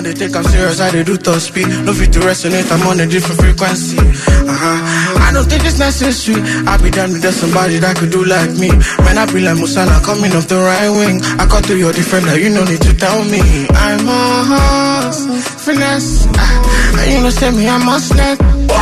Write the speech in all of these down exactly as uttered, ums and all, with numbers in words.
want to take I'm serious, I do top speed. No fit to resonate, I'm on a different frequency. Uh-huh. I don't think it's necessary. I be down with somebody that could do like me. Man, I be like Musala coming off the right wing. I got to your defender, you no need to tell me. I'm a horse, finesse. Uh, and you know, say me, I must let.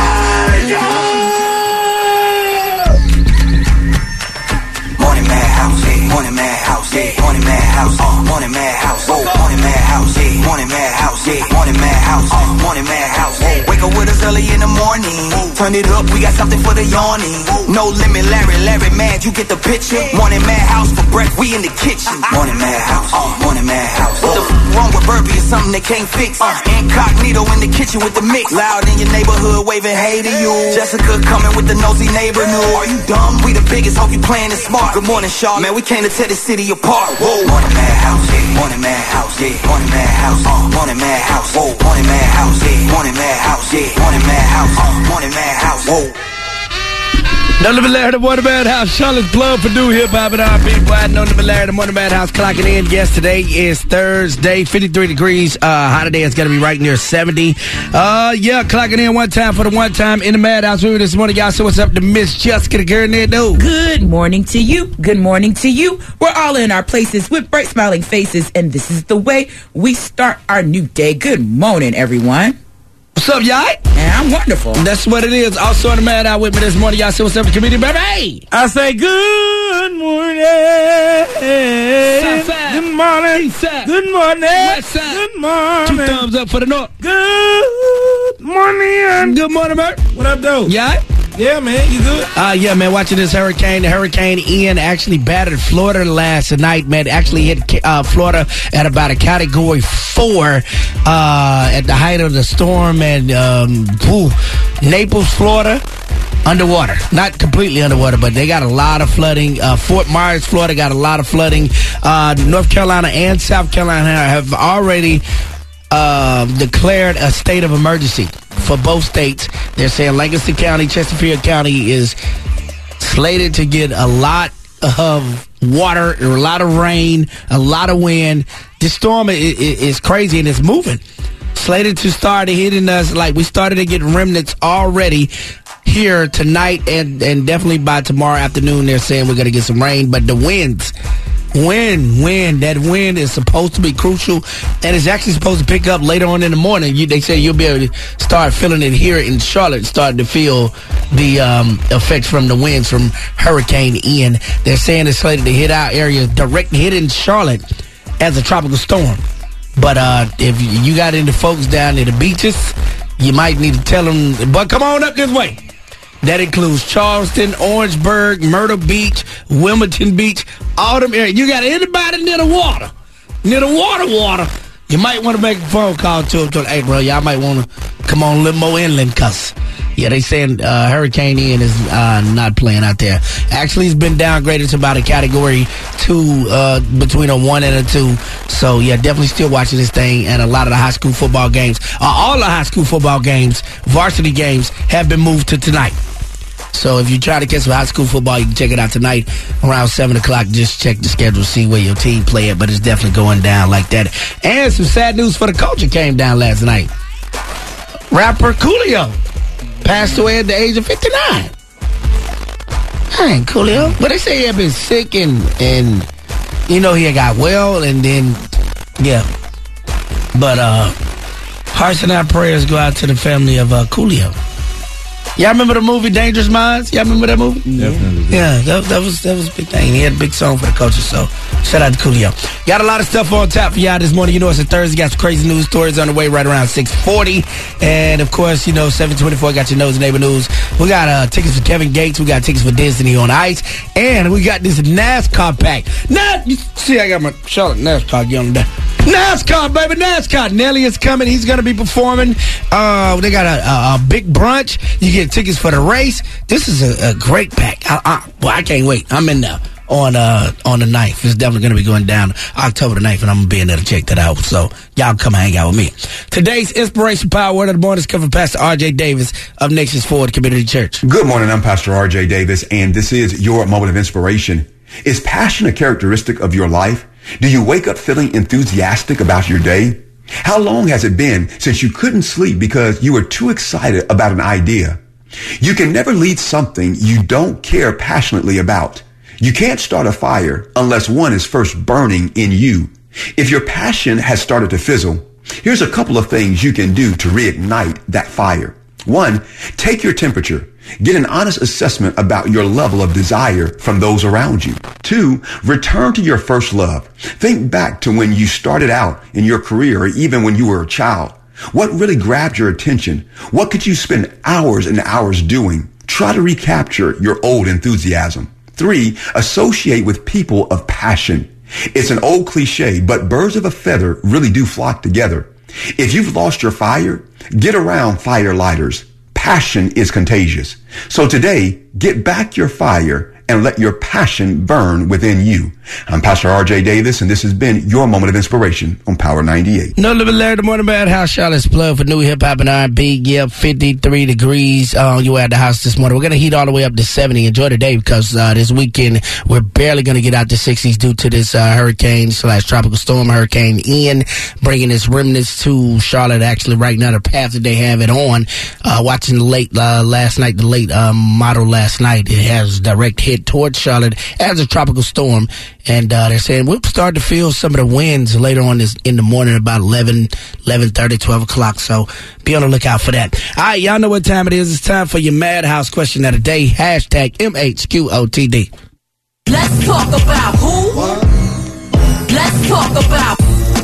Morning Madhouse, yeah. Morning Madhouse, yeah. Morning Madhouse, uh. Morning Madhouse, oh. Morning Madhouse, yeah. Morning Madhouse, yeah. Morning Madhouse, uh. Morning Madhouse, yeah. Wake up with us early in the morning. Turn it up, we got something for the yawning. No limit, Larry, Larry, mad, you get the picture. Morning Madhouse for breakfast, we in the kitchen. Morning Madhouse, uh. Morning Madhouse. What the f wrong with Burpee is something they can't fix. Uh. Incognito in the kitchen with the mix. Loud in your neighborhood, waving hey to you. Jessica coming with the nosy neighbor new. Are you dumb? We the biggest, hope you playing it smart. Good morning, Shaw. Man, we came to tear the city apart. Whoa. Morning Madhouse, yeah. Morning Madhouse, yeah. Morning Madhouse, uh. Morning Madhouse, whoa. Morning Madhouse, yeah. Morning Madhouse, yeah. Morning Madhouse, uh. Morning Madhouse, whoa. Nothing but Larry, the Morning Madhouse. Charlotte's Blood for new hip-hop and R and B. Nothing but Larry, the Morning Madhouse clocking in. Yes, today is Thursday, fifty-three degrees. Uh, hot today. It's going to be right near seventy. Uh, yeah, clocking in one time for the one time in the Madhouse. We were this morning, y'all. So what's up to Miss Jessica, the girl there, though? Good morning to you. Good morning to you. We're all in our places with bright smiling faces, and this is the way we start our new day. Good morning, everyone. What's up, y'all? And I'm wonderful. That's what it is. Also in the Madhouse with me this morning, y'all. So what's up to comedian, baby? I say good morning. Southside. Good morning. Eastside. Good morning. Westside. Good morning. Two thumbs up for the North. Good morning. Good morning, Bert. What up, though? Yeah? Yeah, man. You good? Uh, yeah, man, watching this hurricane. The Hurricane Ian actually battered Florida last night, man. Actually hit uh, Florida at about a category four uh, at the height of the storm. And um, whew, Naples, Florida, underwater. Not completely underwater, but they got a lot of flooding. Uh, Fort Myers, Florida got a lot of flooding. Uh, North Carolina and South Carolina have already uh, declared a state of emergency for both states. They're saying Lancaster County, Chesterfield County is slated to get a lot of water, a lot of rain, a lot of wind. This storm is, is crazy and it's moving. Slated to start hitting us like we started to get remnants already here tonight and, and definitely by tomorrow afternoon. They're saying we're going to get some rain, but the winds, wind, wind, that wind is supposed to be crucial and it's actually supposed to pick up later on in the morning. You, they say you'll be able to start feeling it here in Charlotte, starting to feel the um, effects from the winds from Hurricane Ian. They're saying it's slated to hit our area, direct hit in Charlotte as a tropical storm. But uh, if you got any folks down near the beaches, you might need to tell them, but come on up this way. That includes Charleston, Orangeburg, Myrtle Beach, Wilmington Beach, all them areas. You got anybody near the water, near the water, water. You might want to make a phone call to them. Hey, bro, y'all might want to come on a little more inland, cuz. Yeah, they saying uh, Hurricane Ian is uh, not playing out there. Actually, it's been downgraded to about a category two, uh, between a one and a two. So, yeah, definitely still watching this thing. And a lot of the high school football games, uh, all the high school football games, varsity games, have been moved to tonight. So if you try to catch some high school football, you can check it out tonight around seven o'clock. Just check the schedule, see where your team play it. But it's definitely going down like that. And some sad news for the culture came down last night. Rapper Coolio passed away at the age of fifty-nine. Dang, Coolio. But they say he had been sick and, and you know, he had got well. And then, yeah. But uh, hearts and our prayers go out to the family of uh, Coolio. Y'all remember the movie Dangerous Minds? Y'all remember that movie? Definitely. Yeah, that, that was that was a big thing. He had a big song for the culture, so shout out to Coolio. Got a lot of stuff on tap for y'all this morning. You know it's a Thursday. Got some crazy news stories on the way right around six forty. And, of course, you know, seven twenty-four got your Nose Neighbor News. We got uh, tickets for Kevin Gates. We got tickets for Disney on Ice. And we got this NASCAR pack. Now, you see, I got my Charlotte NASCAR gear on there. NASCAR, baby, NASCAR. Nelly is coming. He's going to be performing. Uh, they got a, a, a big brunch. You get tickets for the race. This is a, a great pack. I, I, well, I can't wait. I'm in there on uh, on the ninth. It's definitely going to be going down October the ninth, and I'm going to be in there to check that out. So y'all come hang out with me. Today's Inspiration Power Word of the Morning is coming from Pastor R J Davis of Nations Forward Community Church. Good morning. I'm Pastor R J Davis, and this is your moment of inspiration. Is passion a characteristic of your life? Do you wake up feeling enthusiastic about your day? How long has it been since you couldn't sleep because you were too excited about an idea? You can never lead something you don't care passionately about. You can't start a fire unless one is first burning in you. If your passion has started to fizzle, here's a couple of things you can do to reignite that fire. One, take your temperature. Get an honest assessment about your level of desire from those around you. Two, return to your first love. Think back to when you started out in your career or even when you were a child. What really grabbed your attention? What could you spend hours and hours doing? Try to recapture your old enthusiasm. Three, associate with people of passion. It's an old cliche, but birds of a feather really do flock together. If you've lost your fire, get around fire lighters. Passion is contagious. So today, get back your fire and let your passion burn within you. I'm Pastor R J Davis, and this has been your moment of inspiration on Power ninety-eight. No Limit Larry, the Morning Madhouse, Charlotte's plug for new hip hop and R and B. Yeah, fifty-three degrees. Uh, you were at the house this morning. We're going to heat all the way up to seventy. Enjoy the day because uh, this weekend we're barely going to get out to sixties due to this uh, hurricane slash tropical storm, Hurricane Ian, bringing its remnants to Charlotte. Actually, right now, the path that they have it on. Uh, watching the late uh, last night, the late um, model last night, it has direct hit towards Charlotte as a tropical storm. And uh, they're saying we'll start to feel some of the winds later on this in the morning, about eleven, eleven thirty, twelve o'clock. So be on the lookout for that. All right, y'all know what time it is. It's time for your Madhouse question of the day. Hashtag M H Q O T D. Let's talk about who? What? Let's talk about.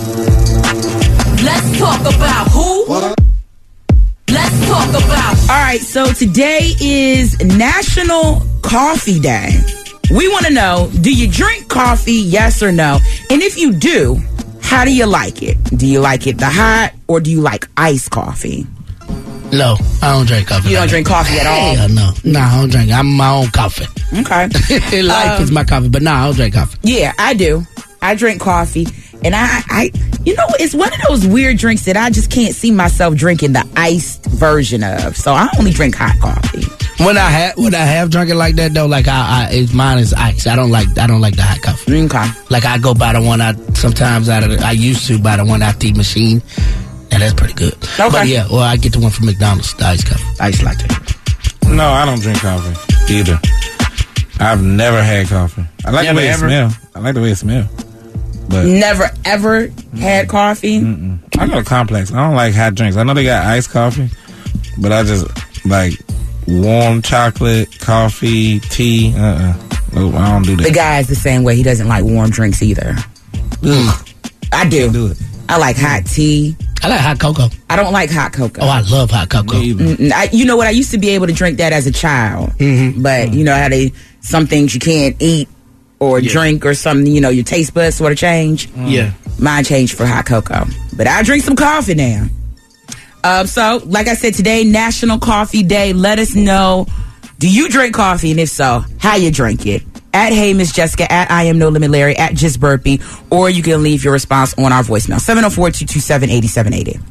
Let's talk about who? What? Let's talk about. All right, so today is National Coffee Day. We want to know, do you drink coffee, yes or no? And if you do, how do you like it? Do you like it the hot or do you like iced coffee? No, I don't drink coffee. You don't drink coffee at all? Hell no. No, I don't drink. I'm my own coffee. Okay. Life um, is my coffee, but no, I don't drink coffee. Yeah, I do. I drink coffee. And I, I, you know, it's one of those weird drinks that I just can't see myself drinking the iced version of. So I only drink hot coffee. When I have when I have drunk it like that though, like I, I it's, mine is ice. I don't like I don't like the hot coffee. Okay. Like I go buy the one I sometimes out of the, I used to buy the one out the machine, and that's pretty good. Okay. But yeah, or I get the one from McDonald's, the iced coffee, iced latte. No, I don't drink coffee either. I've never had coffee. I like never, the way ever? it smells. I like the way it smells. But never ever had coffee. Mm-mm. I go complex. I don't like hot drinks. I know they got iced coffee, but I just like warm chocolate, coffee, tea. Uh-uh. Nope, I don't do that. The guy is the same way. He doesn't like warm drinks either. Mm. I do. do it. I like hot tea. I like hot cocoa. I don't like hot cocoa. Oh, I love hot cocoa. I, you know what? I used to be able to drink that as a child, mm-hmm. but you know how they some things you can't eat or yeah. drink or something. You know your taste buds sort of change. Mm. Yeah, mine changed for hot cocoa, but I drink some coffee now. Um, so, like I said, today National Coffee Day. Let us know: do you drink coffee, and if so, how you drink it? At Hey Miss Jessica, at I Am No Limit Larry, at Just Burpee, or you can leave your response on our voicemail seven oh four, two two seven, eight seven eight eight.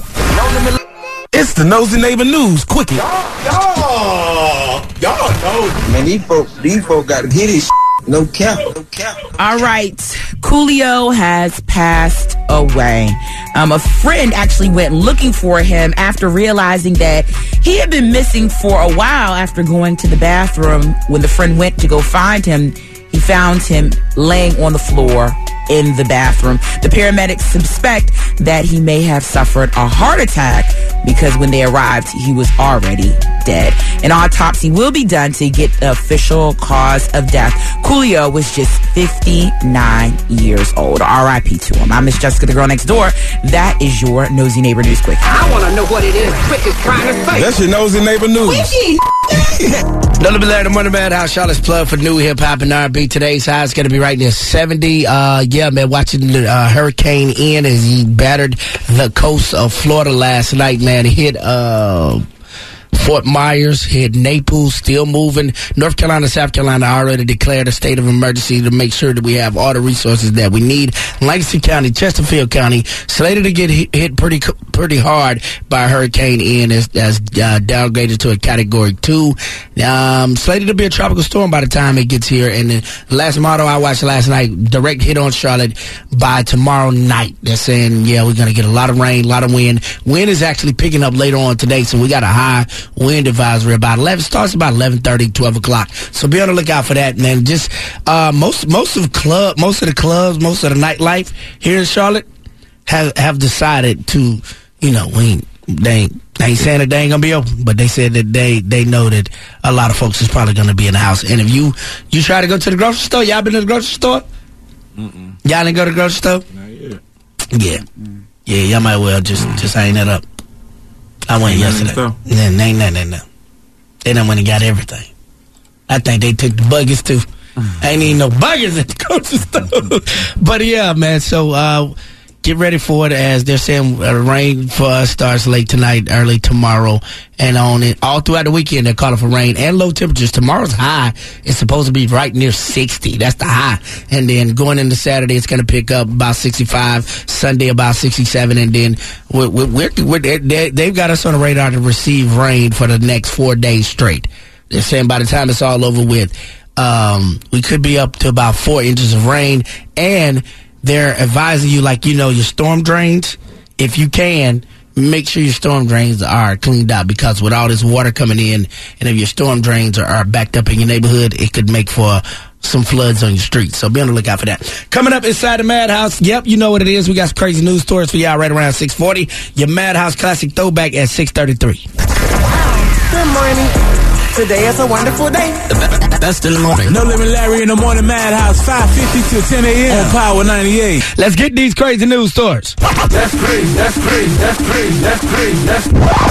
It's the Nosy Neighbor News Quickie. Y'all, y'all, y'all know. Man, these folks, these folks got to get this. No cap, no cap. All right, Coolio has passed away. Um, a friend actually went looking for him after realizing that he had been missing for a while. After going to the bathroom, when the friend went to go find him, he found him laying on the floor in the bathroom. The paramedics suspect that he may have suffered a heart attack because when they arrived, he was already dead. An autopsy will be done to get the official cause of death. Coolio was just fifty-nine years old. R I P to him. I'm Miss Jessica, the girl next door. That is your Nosy Neighbor News Quick. I want to know what it is. Quick is trying to say. That's your Nosy Neighbor News. No Limit Larry, the Morning Madhouse, Charlotte's plug for new hip hop and R and B. Today's high is going to be right near seventy. Uh, yeah, man, watching the uh, Hurricane Ian as he battered the coast of Florida last night, man. It hit uh, Fort Myers, hit Naples, still moving. North Carolina, South Carolina already declared a state of emergency to make sure that we have all the resources that we need. Lancaster County, Chesterfield County, slated to get hit, hit pretty pretty hard by Hurricane Ian as, as uh, downgraded to a Category two. Um, slated to be a tropical storm by the time it gets here. And the last model I watched last night, direct hit on Charlotte by tomorrow night. They're saying, yeah, we're going to get a lot of rain, a lot of wind. Wind is actually picking up later on today, so we got a high wind advisory about eleven. Starts about eleven thirty, twelve o'clock. So be on the lookout for that. And then just uh, most most of club, most of the clubs, most of the nightlife here in Charlotte have have decided to, you know, we ain't, they ain't, they ain't saying that they ain't gonna be open, but they said that they they know that a lot of folks is probably gonna be in the house. And if you you try to go to the grocery store, y'all been to the grocery store? Mm-mm. Y'all didn't go to the grocery store? Not yet. Yeah, mm. yeah, y'all might well just mm. just hang that up. I went ain't yesterday. So. Nah, ain't nothing, no. They done went and got everything. I think they took the buggers too. Mm. Ain't even no buggers at the grocery store. But yeah, man. So. uh Get ready for it, as they're saying uh, rain for us starts late tonight, early tomorrow, and on it all throughout the weekend. They're calling for rain and low temperatures. Tomorrow's high is supposed to be right near sixty. That's the high. And then going into Saturday, it's going to pick up about sixty-five. Sunday about sixty-seven, and then we're, we're, we're, they, they've got us on the radar to receive rain for the next four days straight. They're saying by the time it's all over with, um, we could be up to about four inches of rain, and they're advising you, like, you know, your storm drains, if you can, make sure your storm drains are cleaned out, because with all this water coming in, and if your storm drains are, are backed up in your neighborhood, it could make for some floods on your streets. So be on the lookout for that. Coming up inside the Madhouse, yep, you know what it is. We got some crazy news stories for y'all right around six forty. Your Madhouse Classic Throwback at six thirty-three. Good morning. Today is a wonderful day. The best in the morning. No Limit Larry in the Morning Madhouse, five fifty to ten a.m. on Power ninety-eight. Let's get these crazy news stories. That's crazy, that's crazy, that's crazy, that's crazy, that's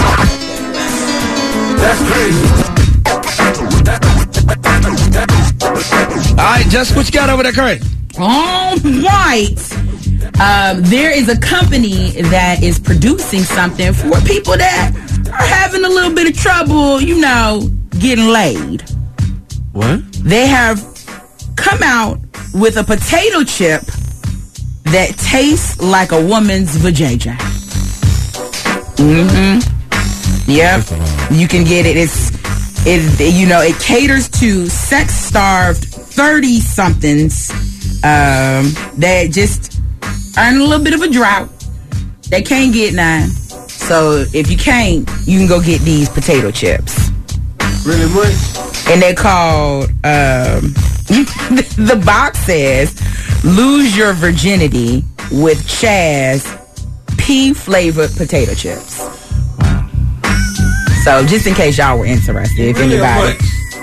That's crazy. All right, Just, what you got over there, Craig? All right. Um, there is a company that is producing something for people that are having a little bit of trouble, you know, getting laid. What? They have come out with a potato chip that tastes like a woman's vajayjay. Mm-hmm. Yep. You can get it. It's, it, you know, it caters to sex-starved thirty-somethings um, that just are in a little bit of a drought. They can't get none. So if you can't, you can go get these potato chips. Really much? And they're called, um, the box says, Lose Your Virginity with Chaz pea-flavored potato chips. Wow. So just in case y'all were interested, if Really anybody...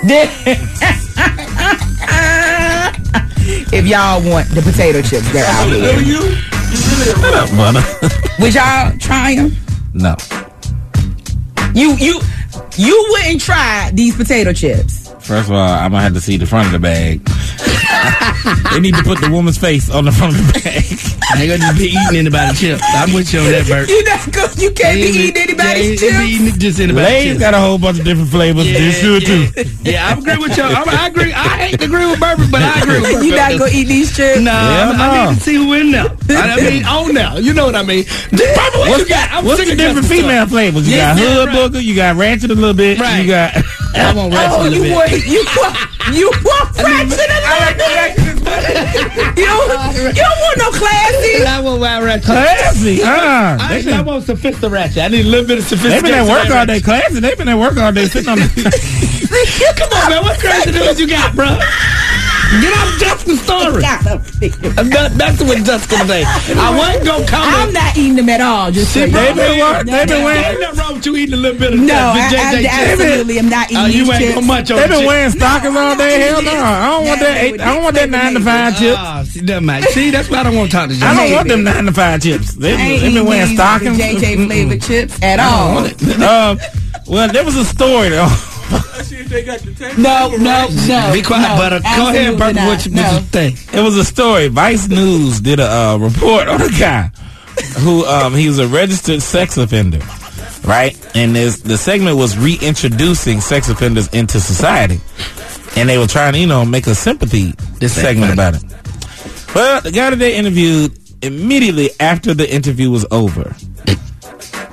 if y'all want the potato chips, they're out here. You? Shut up, Butter. Would y'all try them? No. You, you... You wouldn't try these potato chips. First of all, I'm gonna have to see the front of the bag. They need to put the woman's face on the front of the bag. I ain't gonna just be eating anybody's chips. I'm with you on that, Bert. You not go, you can't be eating anybody's yeah, chips. Be eating just anybody's Lay's chips. got a whole bunch of different flavors. Yeah, This should yeah. too. Yeah, I agree with you. I, I agree. I hate to agree with Bert, but I agree with Bert. You not gonna eat these chips? No, Yeah, I, no. I need to see who in there. I mean, on there. You know what I mean. Bert, what you got? I'm What's sick the of different Justin female flavors? You Yeah, got yeah, hood right. booger, you got ratchet a little bit, Right. you got. I want ratchet Oh, a little you bit. want you want you want ratchet a little bit? You don't, you don't want no classy. I want wild ratchet. Classy, uh, I, they actually, I been, want sophisticated ratchet. I need a little bit of they sophistication. been at work all day. Classy, they been at work all day sitting on the. Come on, man. What crazy news you got, bro? Get off Justin's story. I'm not messing with Justin today. I wasn't gonna come. I'm not eating them at all. Just so See, you They know. been work. They been Ain't wearing. nothing wrong with you eating a little bit of No, that. I, I, J J absolutely am not eating Oh, you these ain't chips. gonna munch on They the been chip. wearing stockings all day. Hell no, I don't want that. That's Eight, I don't want that nine to five chips. Ah, see, never mind. See, that's why I don't want to talk to you. I don't want them nine to five chips. They, I ain't they been eating wearing these stockings. J J flavored chips at I all. don't want it. Um, well, there was a story though. No, no, no. Be quiet, no, butter. Go ahead, absolutely Bert. not. What you, No. what you think? It was a story. Vice News did a uh, report on a guy who um, he was a registered sex offender, right? And this, the segment was reintroducing sex offenders into society, and they were trying to, you know, make a sympathy this segment about it. Well, the guy that they interviewed, immediately after the interview was over,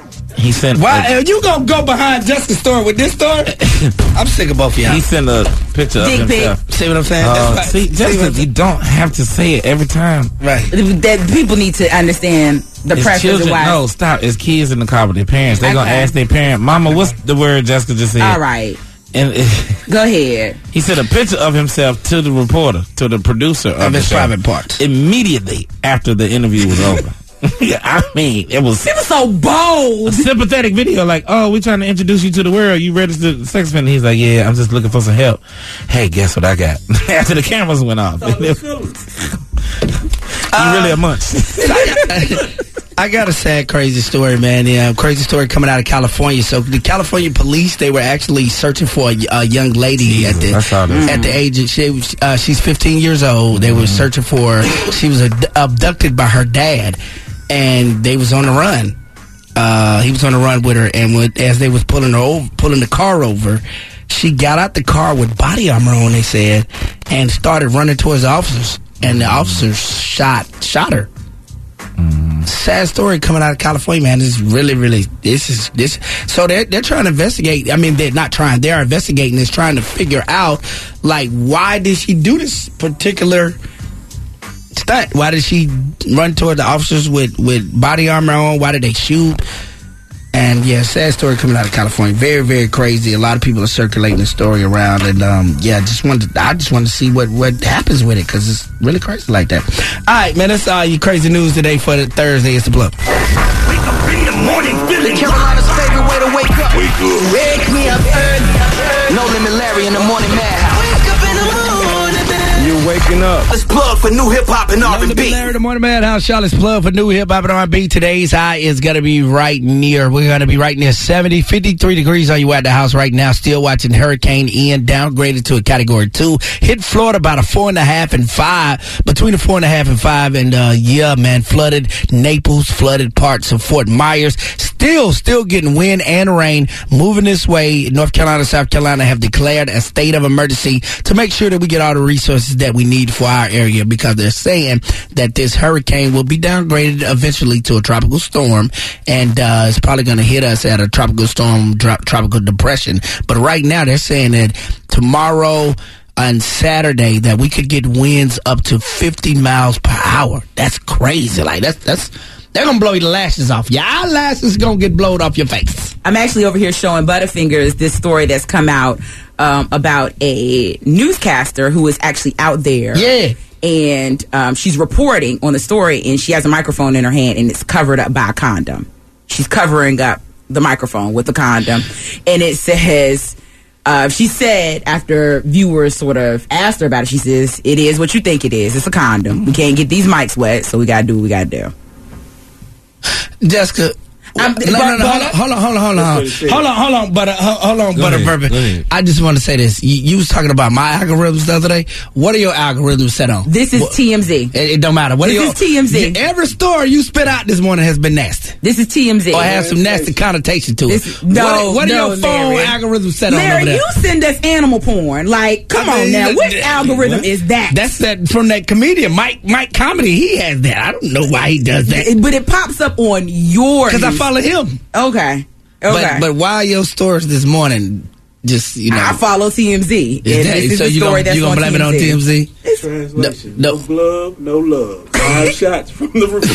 He sent. Why a, are you gonna go behind Jessica's story with this story? I'm sick of both of y'all. He sent a picture Dick of himself. See what I'm saying? Uh, That's see, see Jessica, what- you don't have to say it every time. right. That people need to understand the It's pressures children. and why. No, stop. It's kids in the car with their parents. They gonna Okay. ask their parent, "Mama, what's the word Jessica just said?" All right, And go ahead. he sent a picture of himself to the reporter, to the producer of, Of the his show, private parts. immediately after the interview was over. Yeah, I mean, it was It was so bold. a sympathetic video. Like, oh, we're trying to introduce you to the world. You registered sex offender. He's like, yeah, I'm just looking for some help. Hey, guess what I got? After the cameras went off. You really a munch. I got a sad, crazy story, man. Yeah, crazy story coming out of California. So the California police, they were actually searching for a, a young lady Jesus, at the I saw this. at the age of she was, uh, she's fifteen years old. They were searching for her. She was ad- abducted by her dad, and they was on the run. Uh, he was on the run with her, and with, as they was pulling her over, pulling the car over, she got out the car with body armor on. They said, and started running towards the officers, and the officers shot shot her. Sad story coming out of California, man. This is really, really, this is, this. So they're, they're trying to investigate. I mean, they're not trying, they're investigating this, trying to figure out, like, why did she do this particular stunt? Why did she run toward the officers with, with body armor on? Why did they shoot? And yeah, sad story coming out of California. Very, very crazy. A lot of people are circulating the story around, and um, yeah, just wanted. To, I just wanted to see what, what happens with it because it's really crazy like that. All right, man, that's all your crazy news today for the Thursday. It's the Plug. Wake up in the morning, feeling Carolina's favorite way to wake up. Wake up. Wake me up early. No Limit Larry in the morning madhouse. Wake up in the morning. You're waking up. Let's plug for new hip hop and R and B. Larry, the Morning Madhouse, Charlotte's Plug for new hip hop and R and B. Today's high is going to be right near, we're going to be right near seventy, fifty-three degrees on you at the house right now. Still watching Hurricane Ian, downgraded to a category two. Hit Florida about a four and a half and five, between a four and a half and five. And uh, yeah, man, flooded Naples, flooded parts of Fort Myers. Still, still getting wind and rain moving this way. North Carolina, South Carolina have declared a state of emergency to make sure that we get all the resources that we need for our area, because they're saying that this hurricane will be downgraded eventually to a tropical storm, and uh, it's probably going to hit us at a tropical storm, dro- tropical depression. But right now they're saying that tomorrow on Saturday that we could get winds up to fifty miles per hour. That's crazy. Like that's that's they're gonna blow your lashes off. Your eyelashes gonna get blowed off your face. I'm actually over here showing Butterfingers this story that's come out um, about a newscaster who is actually out there. Yeah. And um, she's reporting on the story, and she has a microphone in her hand, and it's covered up by a condom. She's covering up the microphone with a condom, and it says, uh, she said after viewers sort of asked her about it, she says, "It is what you think it is. It's a condom. We can't get these mics wet, so we gotta do what we gotta do." Jessica, Um, no, no, no, hold on, hold on, hold on, hold on, hold on, hold on, butter, hold hold on, Go butter, ahead, bourbon. go ahead. I just want to say this. You, you was talking about my algorithms the other day. What are your algorithms set on? This is What- T M Z. It, it don't matter. What This are your, is T M Z. Every story you spit out this morning has been nasty, This is T M Z. or has some nasty connotation to it. This- no, what, what are no, your phone Larry. algorithms set on Larry, over there? you send us animal porn. Like, come I mean, on now. th- Which th- algorithm what? is that? That's that from that comedian Mike Mike Comedy. He has that. I don't know why he does that. It- but it pops up on your. Because I news. follow him. Okay. Okay. But but why are your stories this morning? Just you know, I follow T M Z. And Is that- this is so the you story gonna, that's you gonna on blame it on T M Z? Translation. No, No, no. glove, no love. Five shots from the report.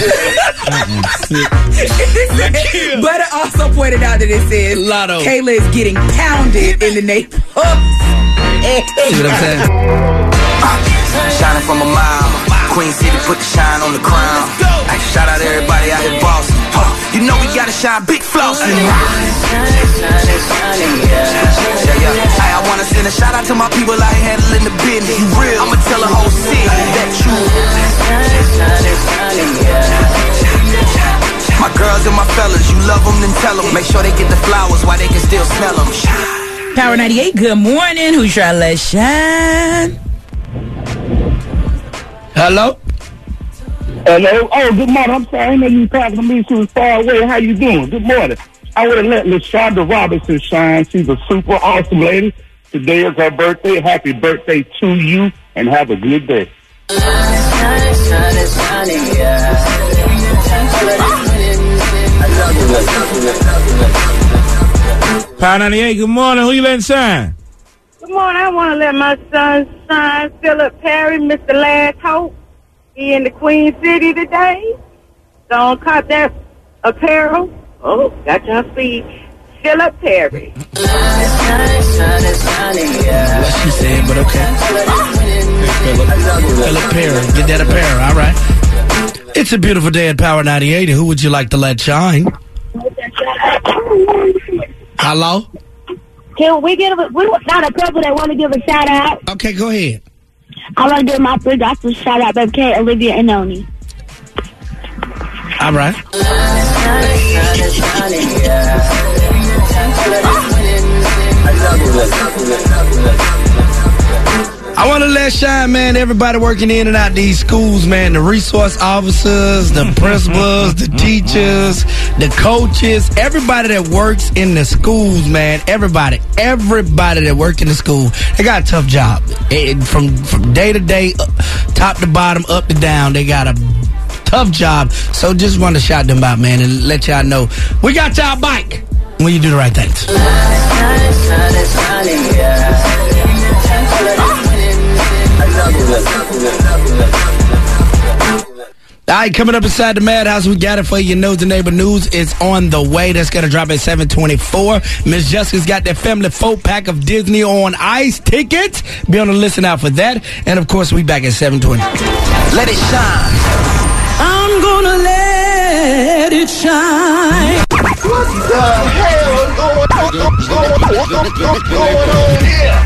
But it also pointed out that it says Lotto. Kayla is getting pounded in the neighborhood. See what I'm saying? Shining from a mile. Queen City put the shine on the crown. Ay, shout out everybody out here bossing. Huh, you know we gotta shine big flossing. Yeah, yeah. Ay, I wanna send a shout out to my people out here handling the business. You real? I'ma tell the whole city that you. My girls and my fellas, you love them, then tell them. Make sure they get the flowers while they can still smell them. Power ninety-eight, good morning. Who's trying to let shine? Hello? Hello. Oh, good morning. I'm sorry. I know you were talking to me. She was far away. How you doing? Good morning. I would have let LaShonda Robinson shine. She's a super awesome lady. Today is her birthday. Happy birthday to you, and have a good day. Power ninety-eight, good morning. Who you letting shine? Good morning. I want to let my son shine. Philip Perry, Mister Last Hope. He in the Queen City today. Don't cut that apparel. Oh, got your feet. Philip Perry. What she said, but okay. Philip, Philip Perry. Get that apparel, all right. It's a beautiful day at Power ninety-eight. Who would you like to let shine? Hello? Can we give a, we got a couple that want to give a shout out? Okay, go ahead. I want to give my three gospel shout out, Baby K, Olivia, and Noni. All right. I want to let shine, man, everybody working in and out these schools, man, the resource officers, the principals, the teachers, the coaches, everybody that works in the schools, man, everybody, everybody that works in the school, they got a tough job. It, from, from day to day, up, top to bottom, up to down, they got a tough job. So just want to shout them out, man, and let y'all know we got y'all bike when you do the right things. All right, coming up inside the Madhouse, we got it for you. Nosy Neighbor News is on the way. That's going to drop at seven twenty-four. Miss Jessica's got that family folk pack of Disney on Ice tickets. Be on the listen out for that. And, of course, we back at seven twenty. Let it shine. I'm gonna let it shine. What the hell is going on, going, going, going, going on here?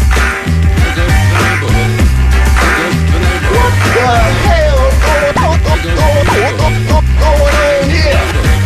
What the hell is going, going, going, going, going on here?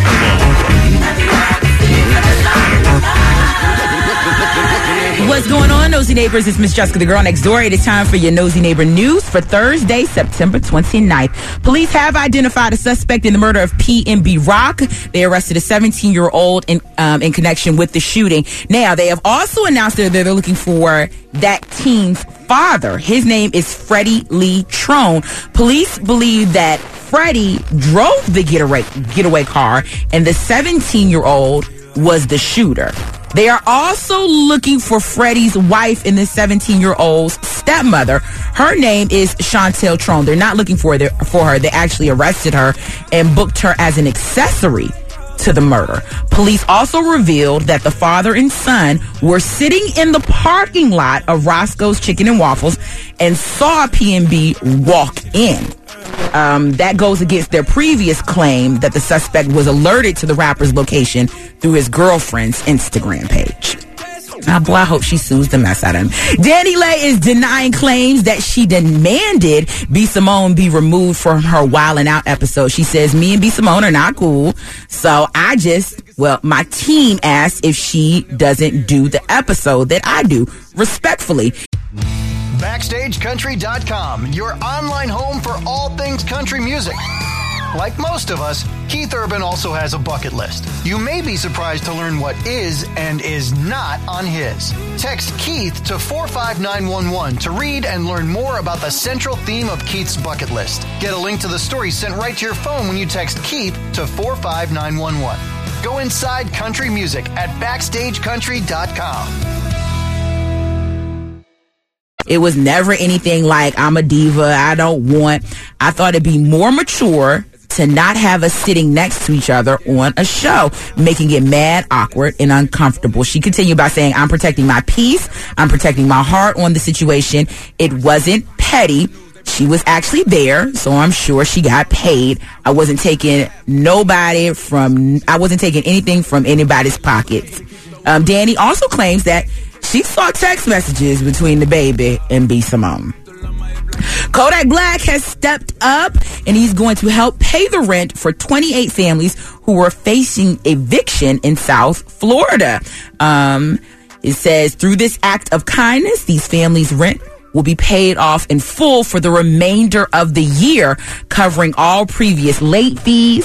What's going on, Nosy Neighbors? It's Miss Jessica, the girl next door. It is time for your Nosy Neighbor News for Thursday, September twenty-ninth. Police have identified a suspect in the murder of P N B Rock. They arrested a seventeen-year-old in um, in connection with the shooting. Now, they have also announced that they're looking for that teen's father. His name is Freddie Lee Trone. Police believe that Freddie drove the getaway, getaway car, and the seventeen-year-old was the shooter. They are also looking for Freddie's wife and the seventeen-year-old's stepmother. Her name is Chantel Trone. They're not looking for, their, for her. They actually arrested her and booked her as an accessory to the murder. Police also revealed that the father and son were sitting in the parking lot of Roscoe's Chicken and Waffles and saw P N B walk in. Um, that goes against their previous claim that the suspect was alerted to the rapper's location through his girlfriend's Instagram page. Oh, boy, I hope she sues the mess out of him. Danny Lay is denying claims that she demanded B. Simone be removed from her Wildin' Out episode. She says, me and B. Simone are not cool. So I just, well, my team asked if she doesn't do the episode that I do. Respectfully. Backstage Country dot com, your online home for all things country music. Like most of us, Keith Urban also has a bucket list. You may be surprised to learn what is and is not on his. Text Keith to four five nine one one to read and learn more about the central theme of Keith's bucket list. Get a link to the story sent right to your phone when you text Keith to four five nine one one. Go inside country music at Backstage Country dot com. It was never anything like, I'm a diva, I don't want. I thought it'd be more mature to not have us sitting next to each other on a show, making it mad, awkward, and uncomfortable. She continued by saying, I'm protecting my peace. I'm protecting my heart on the situation. It wasn't petty. She was actually there, so I'm sure she got paid. I wasn't taking nobody from, I wasn't taking anything from anybody's pockets. Um, Danny also claims that she saw text messages between the baby and B. Simone. Kodak Black has stepped up, and he's going to help pay the rent for twenty-eight families who were facing eviction in South Florida. Um, it says, through this act of kindness, these families' rent will be paid off in full for the remainder of the year, covering all previous late fees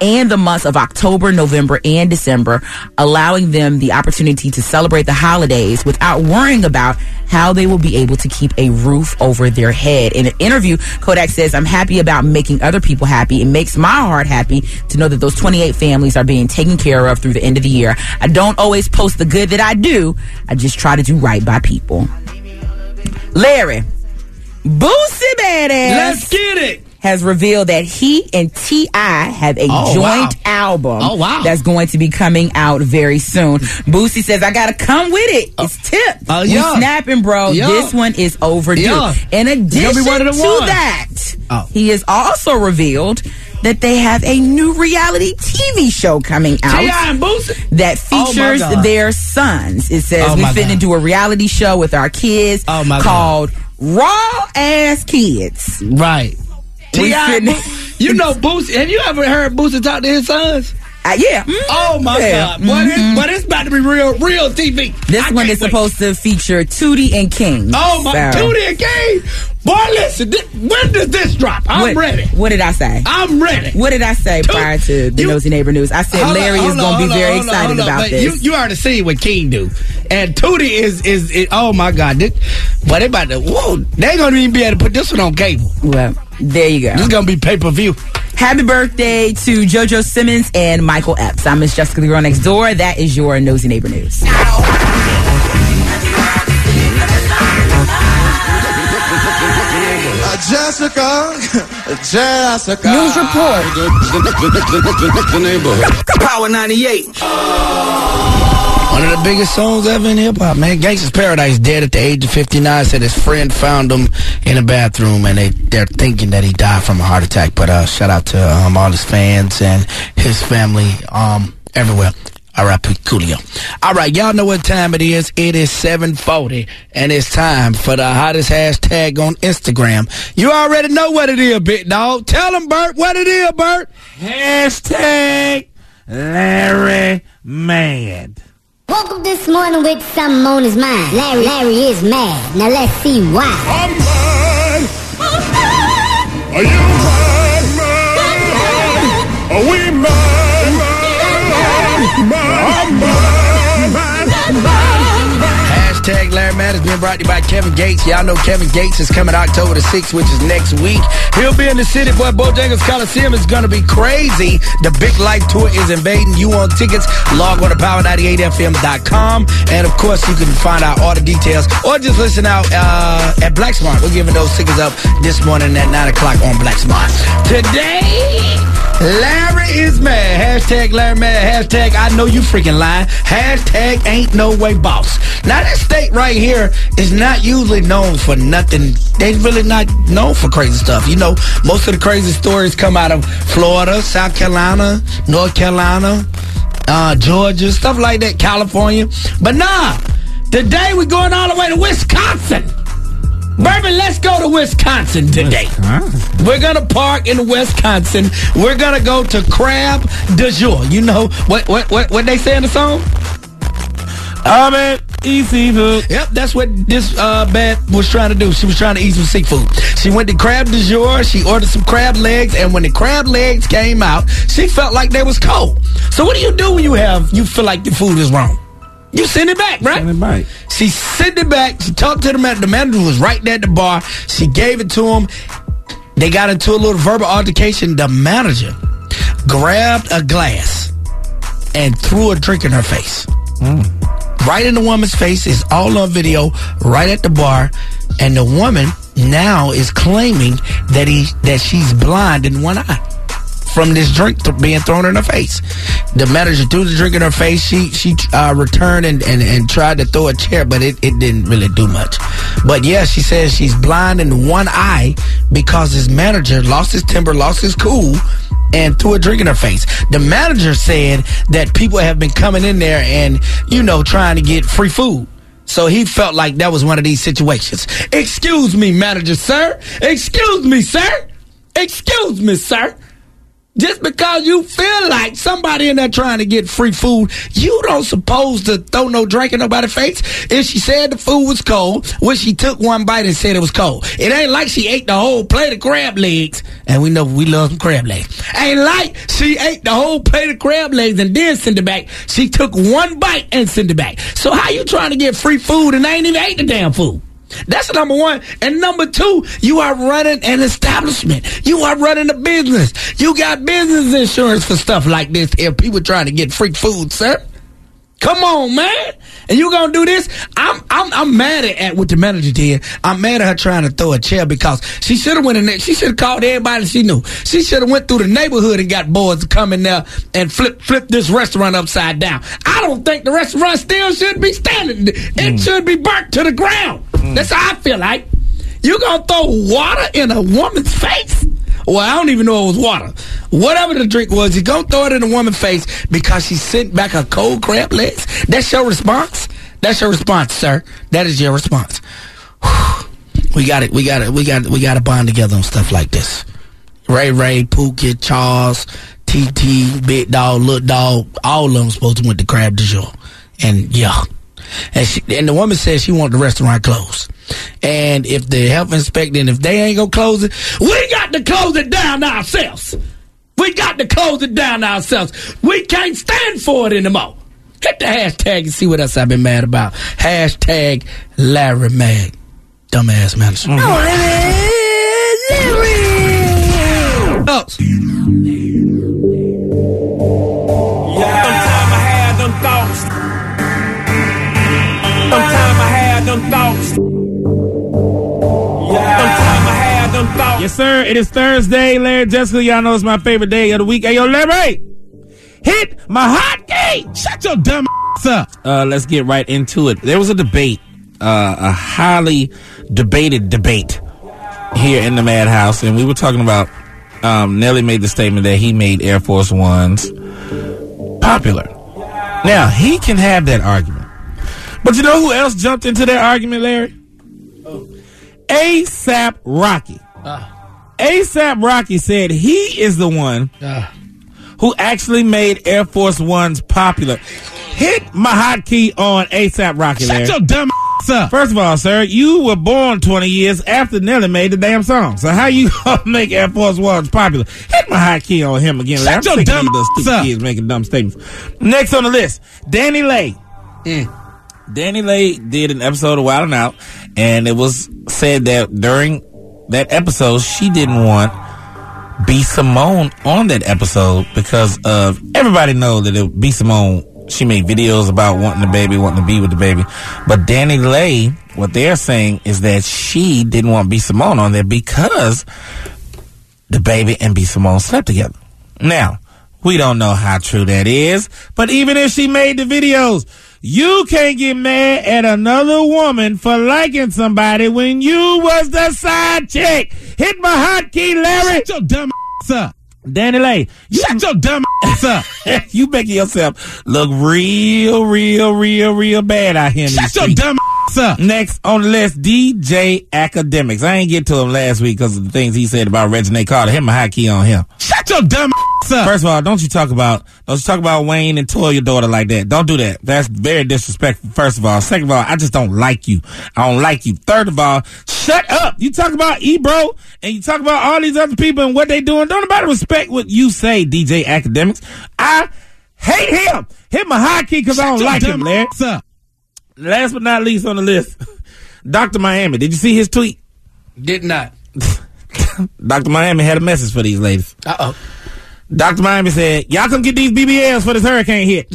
and the months of October, November, and December, allowing them the opportunity to celebrate the holidays without worrying about how they will be able to keep a roof over their head. In an interview, Kodak says, I'm happy about making other people happy. It makes my heart happy to know that those twenty-eight families are being taken care of through the end of the year. I don't always post the good that I do. I just try to do right by people. Larry, Boosie Badass. Let's get it. Has revealed that he and T I have a Oh, joint wow. album Oh, wow. that's going to be coming out very soon. Boosie says, I gotta come with it. It's tip. Oh, We yeah. snapping, bro. Yeah. This one is overdue. Yeah. In addition You'll be one to of the ones. that, Oh. he has also revealed that they have a new reality T V show coming out T I and Boosie? that Oh, my features God. their sons. It says Oh, we my finna God. do a reality show with our kids Oh, my God. called Raw Ass Kids. Right. We T I, finna- you know Boosie. Have you ever heard Boosie talk to his sons? Uh, yeah. Mhm. Oh my Yeah. God! But, Mhm. it's, but it's about to be real, real T V. This I one can't is wait. supposed to feature Tootie and King. Oh my, So- Tootie and King. Boy, listen. This, when does this drop? I'm what, ready. What did I say? I'm ready. What did I say Toot- prior to the you- Nosy Neighbor News? I said Hold on, Larry hold is on, going to be hold on, very hold on, excited hold on. about But this. You, you already seen what King do, and Tootie is is, is oh my God! This, but they about to whoa, they gonna even be able to put this one on cable. Well, there you go. This is gonna be pay per view. Happy birthday to JoJo Simmons and Michael Epps. I'm Miss Jessica, the girl next door. That is your Nosy Neighbor News. Jessica, Jessica. News report. The neighborhood. Power ninety-eight. One of the biggest songs ever in hip hop, man. Gangsta's Paradise, dead at the age of fifty-nine. Said his friend found him in a bathroom, and they they're thinking that he died from a heart attack. But uh, shout out to um, all his fans and his family um, everywhere. R I P Coolio. All right, y'all know what time it is. It is seven forty, and it's time for the hottest hashtag on Instagram. You already know what it is, big dog. Tell them, Bert, what it is, Bert. Hashtag Larry Mad. Woke up this morning with something on his mind. Larry, Larry is mad. Now let's see why. I'm mad. Are you mad, mad? Are we mad, mad? I'm mad, mad, mad. Hashtag Larry Mad is being brought to you by Kevin Gates. Y'all know Kevin Gates is coming October the sixth, which is next week. He'll be in the city, boy. Bojangles Coliseum is going to be crazy. The Big Life Tour is invading. You want tickets? Log on to power ninety-eight F M dot com. And, of course, you can find out all the details or just listen out uh, at Black Smart. We're giving those tickets up this morning at nine o'clock on Black Smart. Today, Larry is mad. Hashtag Larry mad. Hashtag I know you freaking lying. Hashtag ain't no way boss. Now, this state right here is not usually known for nothing. They really not known for crazy stuff. You know, most of the crazy stories come out of Florida, South Carolina, North Carolina, uh, Georgia, stuff like that, California. But nah, today we're going all the way to Wisconsin. Baby, let's go to Wisconsin today. Wisconsin. We're going to park in Wisconsin. We're going to go to Crab de Jour. You know what what what, what they say in the song? I'm at eat seafood. Yep, that's what this uh, bad was trying to do. She was trying to eat some seafood. She went to Crab de Jour. She ordered some crab legs, and when the crab legs came out, she felt like they was cold. So what do you do when you have you feel like the food is wrong? You send it back, right? Send it back. She sent it back. She talked to the manager. The manager was right there at the bar. She gave it to him. They got into a little verbal altercation. The manager grabbed a glass and threw a drink in her face. Mm. Right in the woman's face. Is all on video, right at the bar. And the woman now is claiming that he that she's blind in one eye from this drink th- being thrown in her face. The manager threw the drink in her face. She she uh, returned and, and, and tried to throw a chair, but it, it didn't really do much. But yeah, she says she's blind in one eye because his manager lost his temper, lost his cool, and threw a drink in her face. The manager said that people have been coming in there and, you know, trying to get free food. So he felt like that was one of these situations. Excuse me, manager, sir. Excuse me, sir. Excuse me, sir. Just because you feel like somebody in there trying to get free food, you don't supposed to throw no drink in nobody's face. If she said the food was cold, when she took one bite and said it was cold. It ain't like she ate the whole plate of crab legs, and we know we love some crab legs. Ain't like she ate the whole plate of crab legs and then sent it back. She took one bite and sent it back. So how you trying to get free food and they ain't even ate the damn food? That's number one. And number two, you are running an establishment. You are running a business. You got business insurance for stuff like this if people trying to get free food, sir. Come on, man. And you gonna do this? I'm I'm I'm mad at, at what the manager did. I'm mad at her trying to throw a chair because she should have went in there. She should have called everybody she knew. She should have went through the neighborhood and got boys to come in there and flip flip this restaurant upside down. I don't think the restaurant still should be standing. It mm. should be burnt to the ground. Mm. That's how I feel like. You gonna throw water in a woman's face? Well, I don't even know it was water. Whatever the drink was, you gonna throw it in a woman's face because she sent back her cold crab legs? That's your response? That's your response, sir. That is your response. We got it. We got it. We got we got to bond together on stuff like this. Ray Ray, Pookie, Charles, T T, Big Dog, Little Dog, all of them supposed to went to Crab du Jour. And yeah. And, she, and the woman said she wanted the restaurant closed. And if the health inspector, and if they ain't gonna close it, we got to close it down ourselves. We got to close it down ourselves. We can't stand for it anymore. Hit the hashtag and see what else I've been mad about. Hashtag Larry Mag. Dumbass manager. Mm-hmm. Oh, Larry! Larry! Oh. Yeah. Sometime I had them thoughts. Sometime I had them thoughts. Yeah. Sometime I had them thoughts. Yes, sir. It is Thursday, Larry Jessica. Y'all know it's my favorite day of the week. Hey, yo, Larry! Hit my hot gate! Shut your dumb ass up! Uh, let's get right into it. There was a debate, uh, a highly debated debate here in the Madhouse, and we were talking about, um, Nelly made the statement that he made Air Force Ones popular. Now, he can have that argument. But you know who else jumped into that argument, Larry? Oh. ASAP Rocky. Uh. ASAP Rocky said he is the one uh. who actually made Air Force Ones popular. Hit my hotkey on ASAP Rocky, Larry. Shut your dumb ass up. First of all, sir, you were born twenty years after Nelly made the damn song. So how you gonna make Air Force Ones popular? Hit my hotkey on him again, Larry. Shut I'm your dumb ass up. Stupid kids making dumb statements. Next on the list, Danny Lay. Mm. Danny Lay did an episode of Wild 'N Out, and it was said that during that episode, she didn't want B. Simone on that episode because of everybody know that it, B. Simone, she made videos about wanting the baby, wanting to be with the baby. But Danny Lay, what they're saying is that she didn't want B. Simone on there because the baby and B. Simone slept together. Now, we don't know how true that is, but even if she made the videos, you can't get mad at another woman for liking somebody when you was the side chick. Hit my hotkey, Larry. Shut your dumb ass up. Danny Lay. You, Shut your dumb ass up. You making yourself look real, real, real, real bad out here in Shut these your streets. dumb ass up. Next on the list, D J Academics. I ain't get to him last week because of the things he said about Regina Carter. Hit my hotkey on him. Shut your dumb ass up. First of all, don't you talk about don't you talk about Wayne and Toya daughter like that. Don't do that. That's very disrespectful, first of all. Second of all, I just don't like you. I don't like you. Third of all, shut up. You talk about Ebro and you talk about all these other people and what they doing. Don't nobody respect what you say, D J Academics. I hate him. Hit my hotkey because I don't like him, Larry. Up. Last but not least on the list, Doctor Miami. Did you see his tweet? Did not. Doctor Miami had a message for these ladies. Uh-oh. Doctor Miami said, y'all come get these B B Ls for this hurricane hit.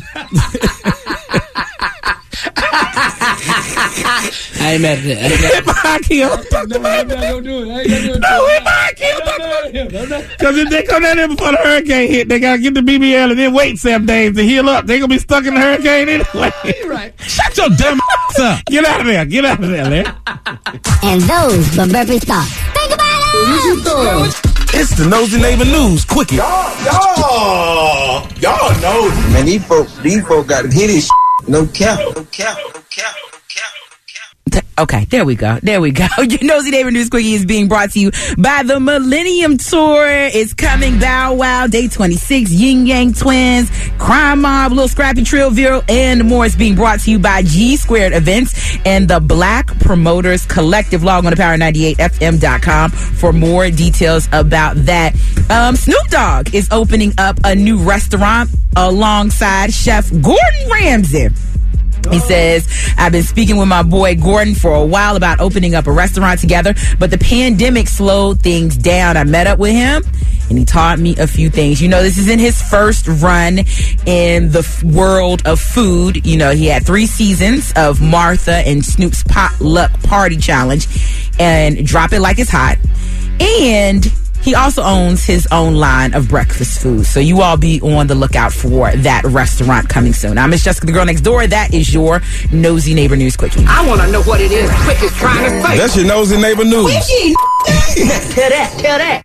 I ain't mad at that. Hit my hotkey on Doctor Miami. No, do it. I ain't gonna do it. No, hit my hotkey on Doctor Miami. Because if they come down there before the hurricane hit, they got to get the B B L and then wait seven days to heal up. They going to be stuck in the hurricane anyway. You're right. Shut your dumb ass up. Get out of there. Get out of there, Larry. And those were Burpee's thoughts. Think about it. It's the Nosy Neighbor News Quickie. Y'all, y'all, y'all know. Man, these folks, these folks got to hit this. No cap, no cap, no cap, no cap, no cap. Okay, there we go. There we go. Your Nosy Neighbor News Quickie is being brought to you by the Millennium Tour. It's coming. Bow Wow, Day twenty-six, Yin Yang Twins, Crime Mob, Little Scrappy Trillville, and more. It's being brought to you by G Squared Events and the Black Promoters Collective. Log on to power ninety-eight f m dot com for more details about that. Um, Snoop Dogg is opening up a new restaurant alongside Chef Gordon Ramsay. He says, I've been speaking with my boy Gordon for a while about opening up a restaurant together, but the pandemic slowed things down. I met up with him and he taught me a few things. You know, this isn't his first run in the f- world of food. You know, he had three seasons of Martha and Snoop's Potluck Party Challenge and Drop It Like It's Hot. And he also owns his own line of breakfast food. So you all be on the lookout for that restaurant coming soon. I'm Miss Jessica, the girl next door. That is your Nosy Neighbor News Quickie. I want to know what it is Quick is trying to say. That's your Nosy Neighbor News. Quickie. Tell that, tell that.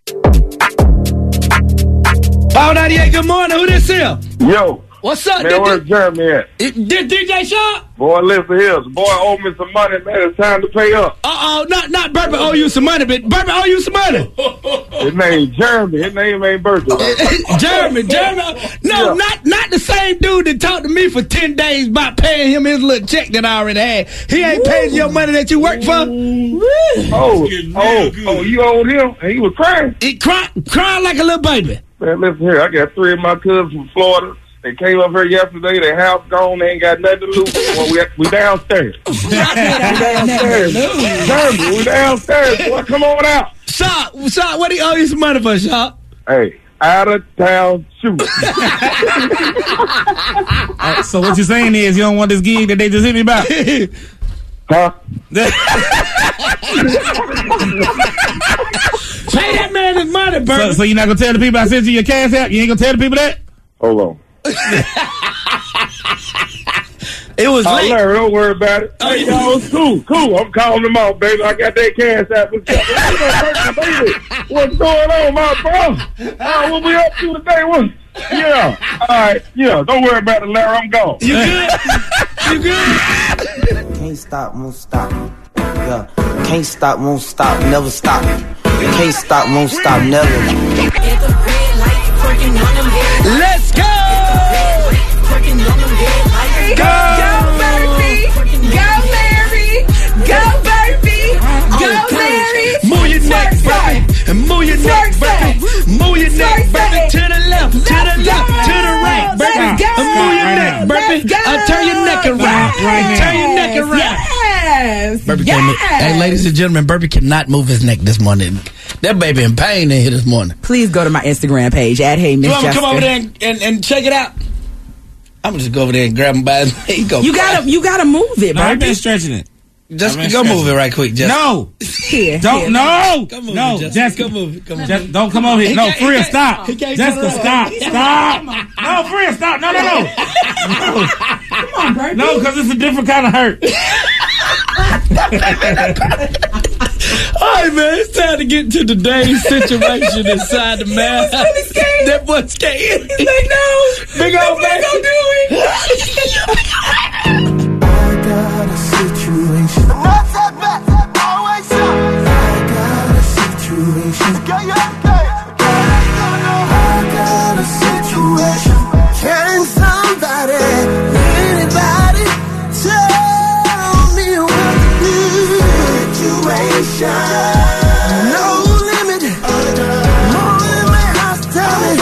Power ninety-eight, good morning. Who this here? Yo. What's up, man? Where's Jeremy at? This D J Shaw? Boy, listen here. The boy owe me some money, man. It's time to pay up. Uh-oh, not not Burpee owe you some money, but Burpee owe you some money. His name Jeremy. His name ain't Burpee. Jeremy, Jeremy. No, yeah. not not the same dude that talked to me for ten days about paying him his little check that I already had. He ain't paid your money that you worked for. Oh, oh, oh, you owed him? And he was crying? He cried, crying like a little baby. Man, listen here. I got three of my cousins from Florida. They came up here yesterday. Their house gone. They ain't got nothing to lose. Well, we, we downstairs. we downstairs. Jeremy, we downstairs. Boy, come on out. Shaw, Shaw, what do you owe you some money for, Shaw? Hey, out of town shoot. uh, so what you're saying is you don't want this gig that they just hit me about? Huh? Pay that man his money, bro. So, so you're not going to tell the people I sent you your cash out? You ain't going to tell the people that? Hold on. It was oh, late. Larry, don't worry about it. Hey, y'all, it's cool, cool. I'm calling them out, baby. I got that cash out. Baby, what's going on, my bro? Uh, what we up to today? What? Yeah. All right. Yeah. Don't worry about it, Larry. I'm gone. You good? You good? Can't stop, won't stop. Yeah. Can't stop, won't stop, never stop. Can't stop, won't stop, never. Let's go! Go! Go, Burpee! Go, Larry! Go, Burpee! Go, Larry! Move your neck, Burpee! And move your neck, Burpee! Move your neck, Burpee! To the left, to the left, to the right, Burpee! And move your neck, Burpee! Uh, turn your neck around. Turn your neck around. Yes! Burpee yes. Can't, hey, ladies and gentlemen, Burpee cannot move his neck this morning. That baby in pain in here this morning. Please go to my Instagram page at Hey Miss Jessica. You want me to come over there and, and, and check it out? I'm gonna just go over there and grab him by his leg. Go you gotta, you gotta move it, no, bro. I've been stretching it. Just go move it right quick, Jessica. No, here, don't. here. No, come move no, it, Jessica. Jessica. Come move it. Come Just, don't come over here. No, Freya, stop. Jessica, stop. Stop. No, Freya, stop. No, no, no. Come on, Burpee. No, because it's a different kind of hurt. All right, man, it's time to get to today's situation inside the man. That boy scared. They know. Big old man. Don't do it. I got a situation. Not that bad. Always up. I got a situation. Okay, okay. I got a situation. Can somebody, anybody, tell me what to do? Situation. No limit. More than my house, tell me.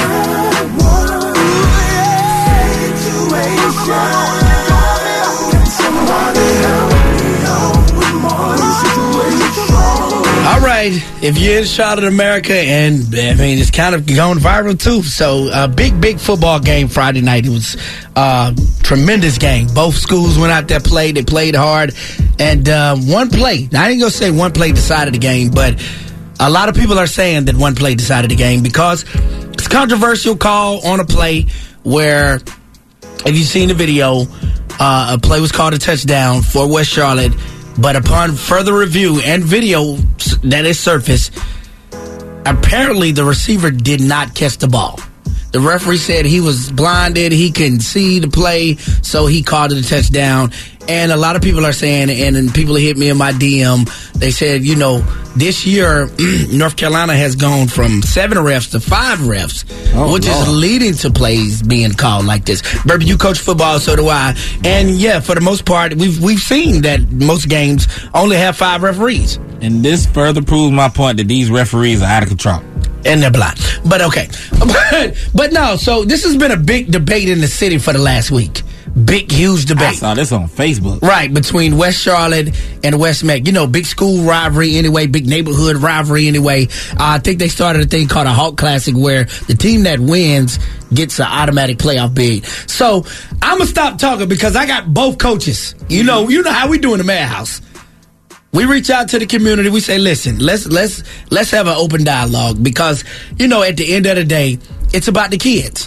Situation. Can somebody help me out with my situation? All right, if you're in Charlotte, America, and I mean it's kind of going viral too. So a uh, big, big football game Friday night. It was a uh, tremendous game. Both schools went out there, played. They played hard, and uh, one play. Now, I ain't gonna say one play decided the game, but a lot of people are saying that one play decided the game because it's a controversial call on a play where, if you've seen the video, uh, a play was called a touchdown for West Charlotte. But upon further review and video that is surfaced, apparently the receiver did not catch the ball. The referee said he was blinded. He couldn't see the play, so he called it a touchdown. And a lot of people are saying, and, and people hit me in my D M, they said, you know, this year, North Carolina has gone from seven refs to five refs, oh, which Lord. is leading to plays being called like this. Burby, you coach football, so do I. And, yeah, for the most part, we've we've seen that most games only have five referees. And this further proves my point that these referees are out of control. And they're blind. But, okay. But, but, no, so this has been a big debate in the city for the last week. Big, huge debate. I saw this on Facebook. Right, between West Charlotte and West Mac. You know, big school rivalry anyway, big neighborhood rivalry anyway. Uh, I think they started a thing called a Hawk Classic where the team that wins gets an automatic playoff bid. So, I'm going to stop talking because I got both coaches. You know, you know how we do in the Madhouse. We reach out to the community. We say, listen, let's let's let's have an open dialogue because, you know, at the end of the day, it's about the kids.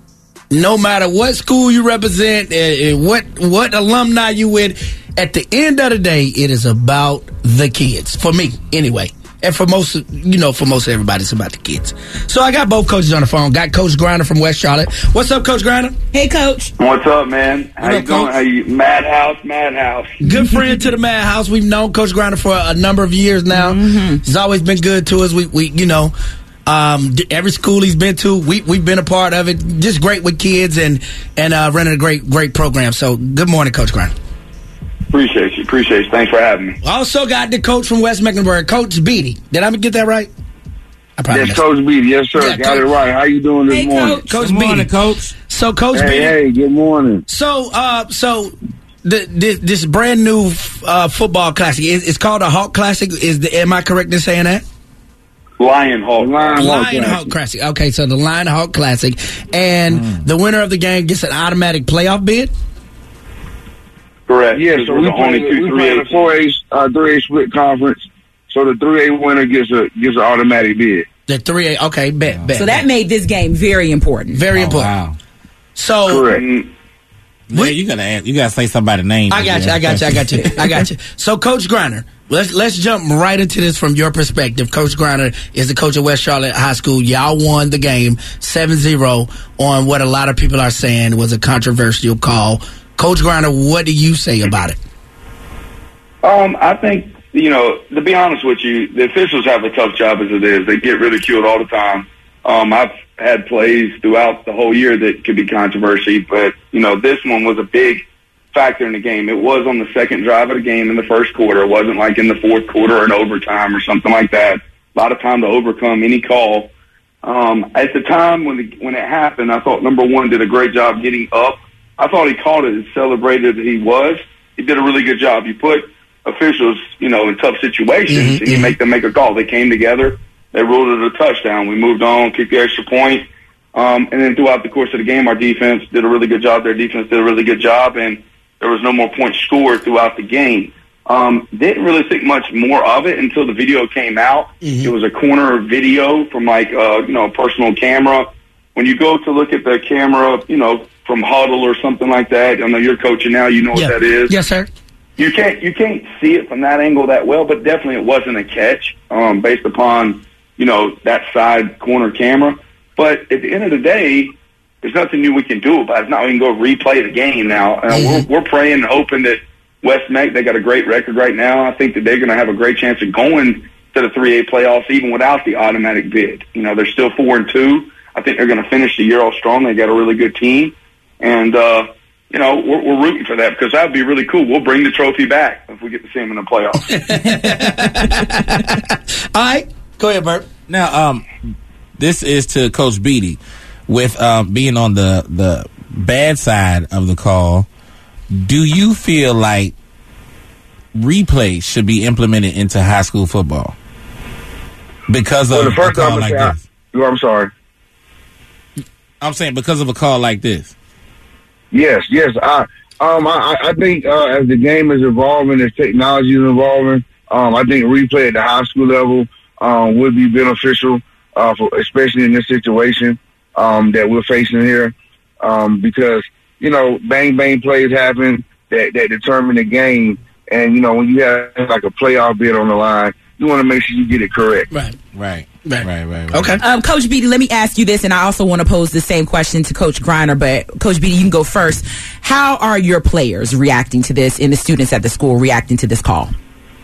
No matter what school you represent, and what what alumni you with, at the end of the day, it is about the kids. For me, anyway. And for most, you know, for most everybody, it's about the kids. So I got both coaches on the phone. Got Coach Griner from West Charlotte. What's up, Coach Griner? Hey, Coach. What's up, man? How What you up, doing? Coach? How you? Madhouse, Madhouse. Good friend to the Madhouse. We've known Coach Griner for a number of years now. Mm-hmm. He's always been good to us. We, we you know, um, every school he's been to, we, we've been a part of it. Just great with kids and, and uh, running a great, great program. So good morning, Coach Griner. Appreciate you. Appreciate you. Thanks for having me. Also got the coach from West Mecklenburg, Coach Beatty. Did I get that right? I probably Yes, missed Coach Beatty. Yes, sir. Yeah, got Coach- it right. How you doing this Hey, morning? Coach. Coach Good morning, Beatty. Coach. So, Coach hey, Beatty. Hey, good morning. So, uh, so the, this, this brand new uh, football classic, is it's called a Hawk Classic. Is the, am I correct in saying that? Lion Hawk. Lion, Lion Hawk Classic. Okay, so the Lion Hawk Classic. And Mm. the winner of the game gets an automatic playoff bid? Correct. Yeah, 'Cause so we're we the only play, two we three play A a four A, uh, three A split conference. So the three A winner gets a gets an automatic bid. The three A, okay, bet, bet. So that made this game very important. Very Oh, important. wow. So, Correct. Yeah, you gotta ask, you gotta say somebody's name. I got you, I got you, I got you, I got you. So, Coach Griner, let's let's jump right into this from your perspective. Coach Griner is the coach of West Charlotte High School. Y'all won the game seven zero on what a lot of people are saying was a controversial call. Coach Griner, what do you say about it? Um, I think, you know, to be honest with you, the officials have a tough job as it is. They get ridiculed all the time. Um, I've had plays throughout the whole year that could be controversy, but, you know, this one was a big factor in the game. It was on the second drive of the game in the first quarter. It wasn't like in the fourth quarter or in overtime or something like that. A lot of time to overcome any call. Um, at the time when the, when it happened, I thought number one did a great job getting up. I thought he called it as celebrated as he was. He did a really good job. You put officials, you know, in tough situations, Mm-hmm, and you make them make a call. They came together. They ruled it a touchdown. We moved on, kicked the extra point. Um, and then throughout the course of the game, our defense did a really good job. Their defense did a really good job, and there was no more points scored throughout the game. Um, didn't really think much more of it until the video came out. Mm-hmm. It was a corner video from, like, uh, you know, a personal camera. When you go to look at the camera, you know, from Huddle or something like that, I know you're coaching now, you know Yeah. what that is. Yes, sir. You can't you can't see it from that angle that well, but definitely it wasn't a catch um, based upon, you know, that side corner camera. But at the end of the day, there's nothing new we can do about it. It's not we can go replay the game now. Uh, Mm-hmm. we're, we're praying and hoping that West Meck, they got a great record right now. I think that they're going to have a great chance of going to the three A playoffs even without the automatic bid. You know, they're still four and two. I think they're going to finish the year all strong. They got a really good team. And, uh, you know, we're, we're rooting for that because that would be really cool. We'll bring the trophy back if we get to see them in the playoffs. All right, go ahead, Bert. Now, um, this is to Coach Beatty. With um, being on the, the bad side of the call, do you feel like replay should be implemented into high school football? Because of Well, the first a call time I like say, I- this. Oh, I'm sorry. I'm saying because of a call like this. Yes, yes. I um I, I think uh, as the game is evolving, as technology is evolving, um, I think replay at the high school level um, would be beneficial, uh, for, especially in this situation um, that we're facing here, um, because you know bang bang plays happen that that determine the game, and you know when you have like a playoff bid on the line, you want to make sure you get it correct. Right, right. Right, right, right. right. Okay. Um, Coach Beatty, let me ask you this, and I also want to pose the same question to Coach Griner, but Coach Beatty, you can go first. How are your players reacting to this and the students at the school reacting to this call?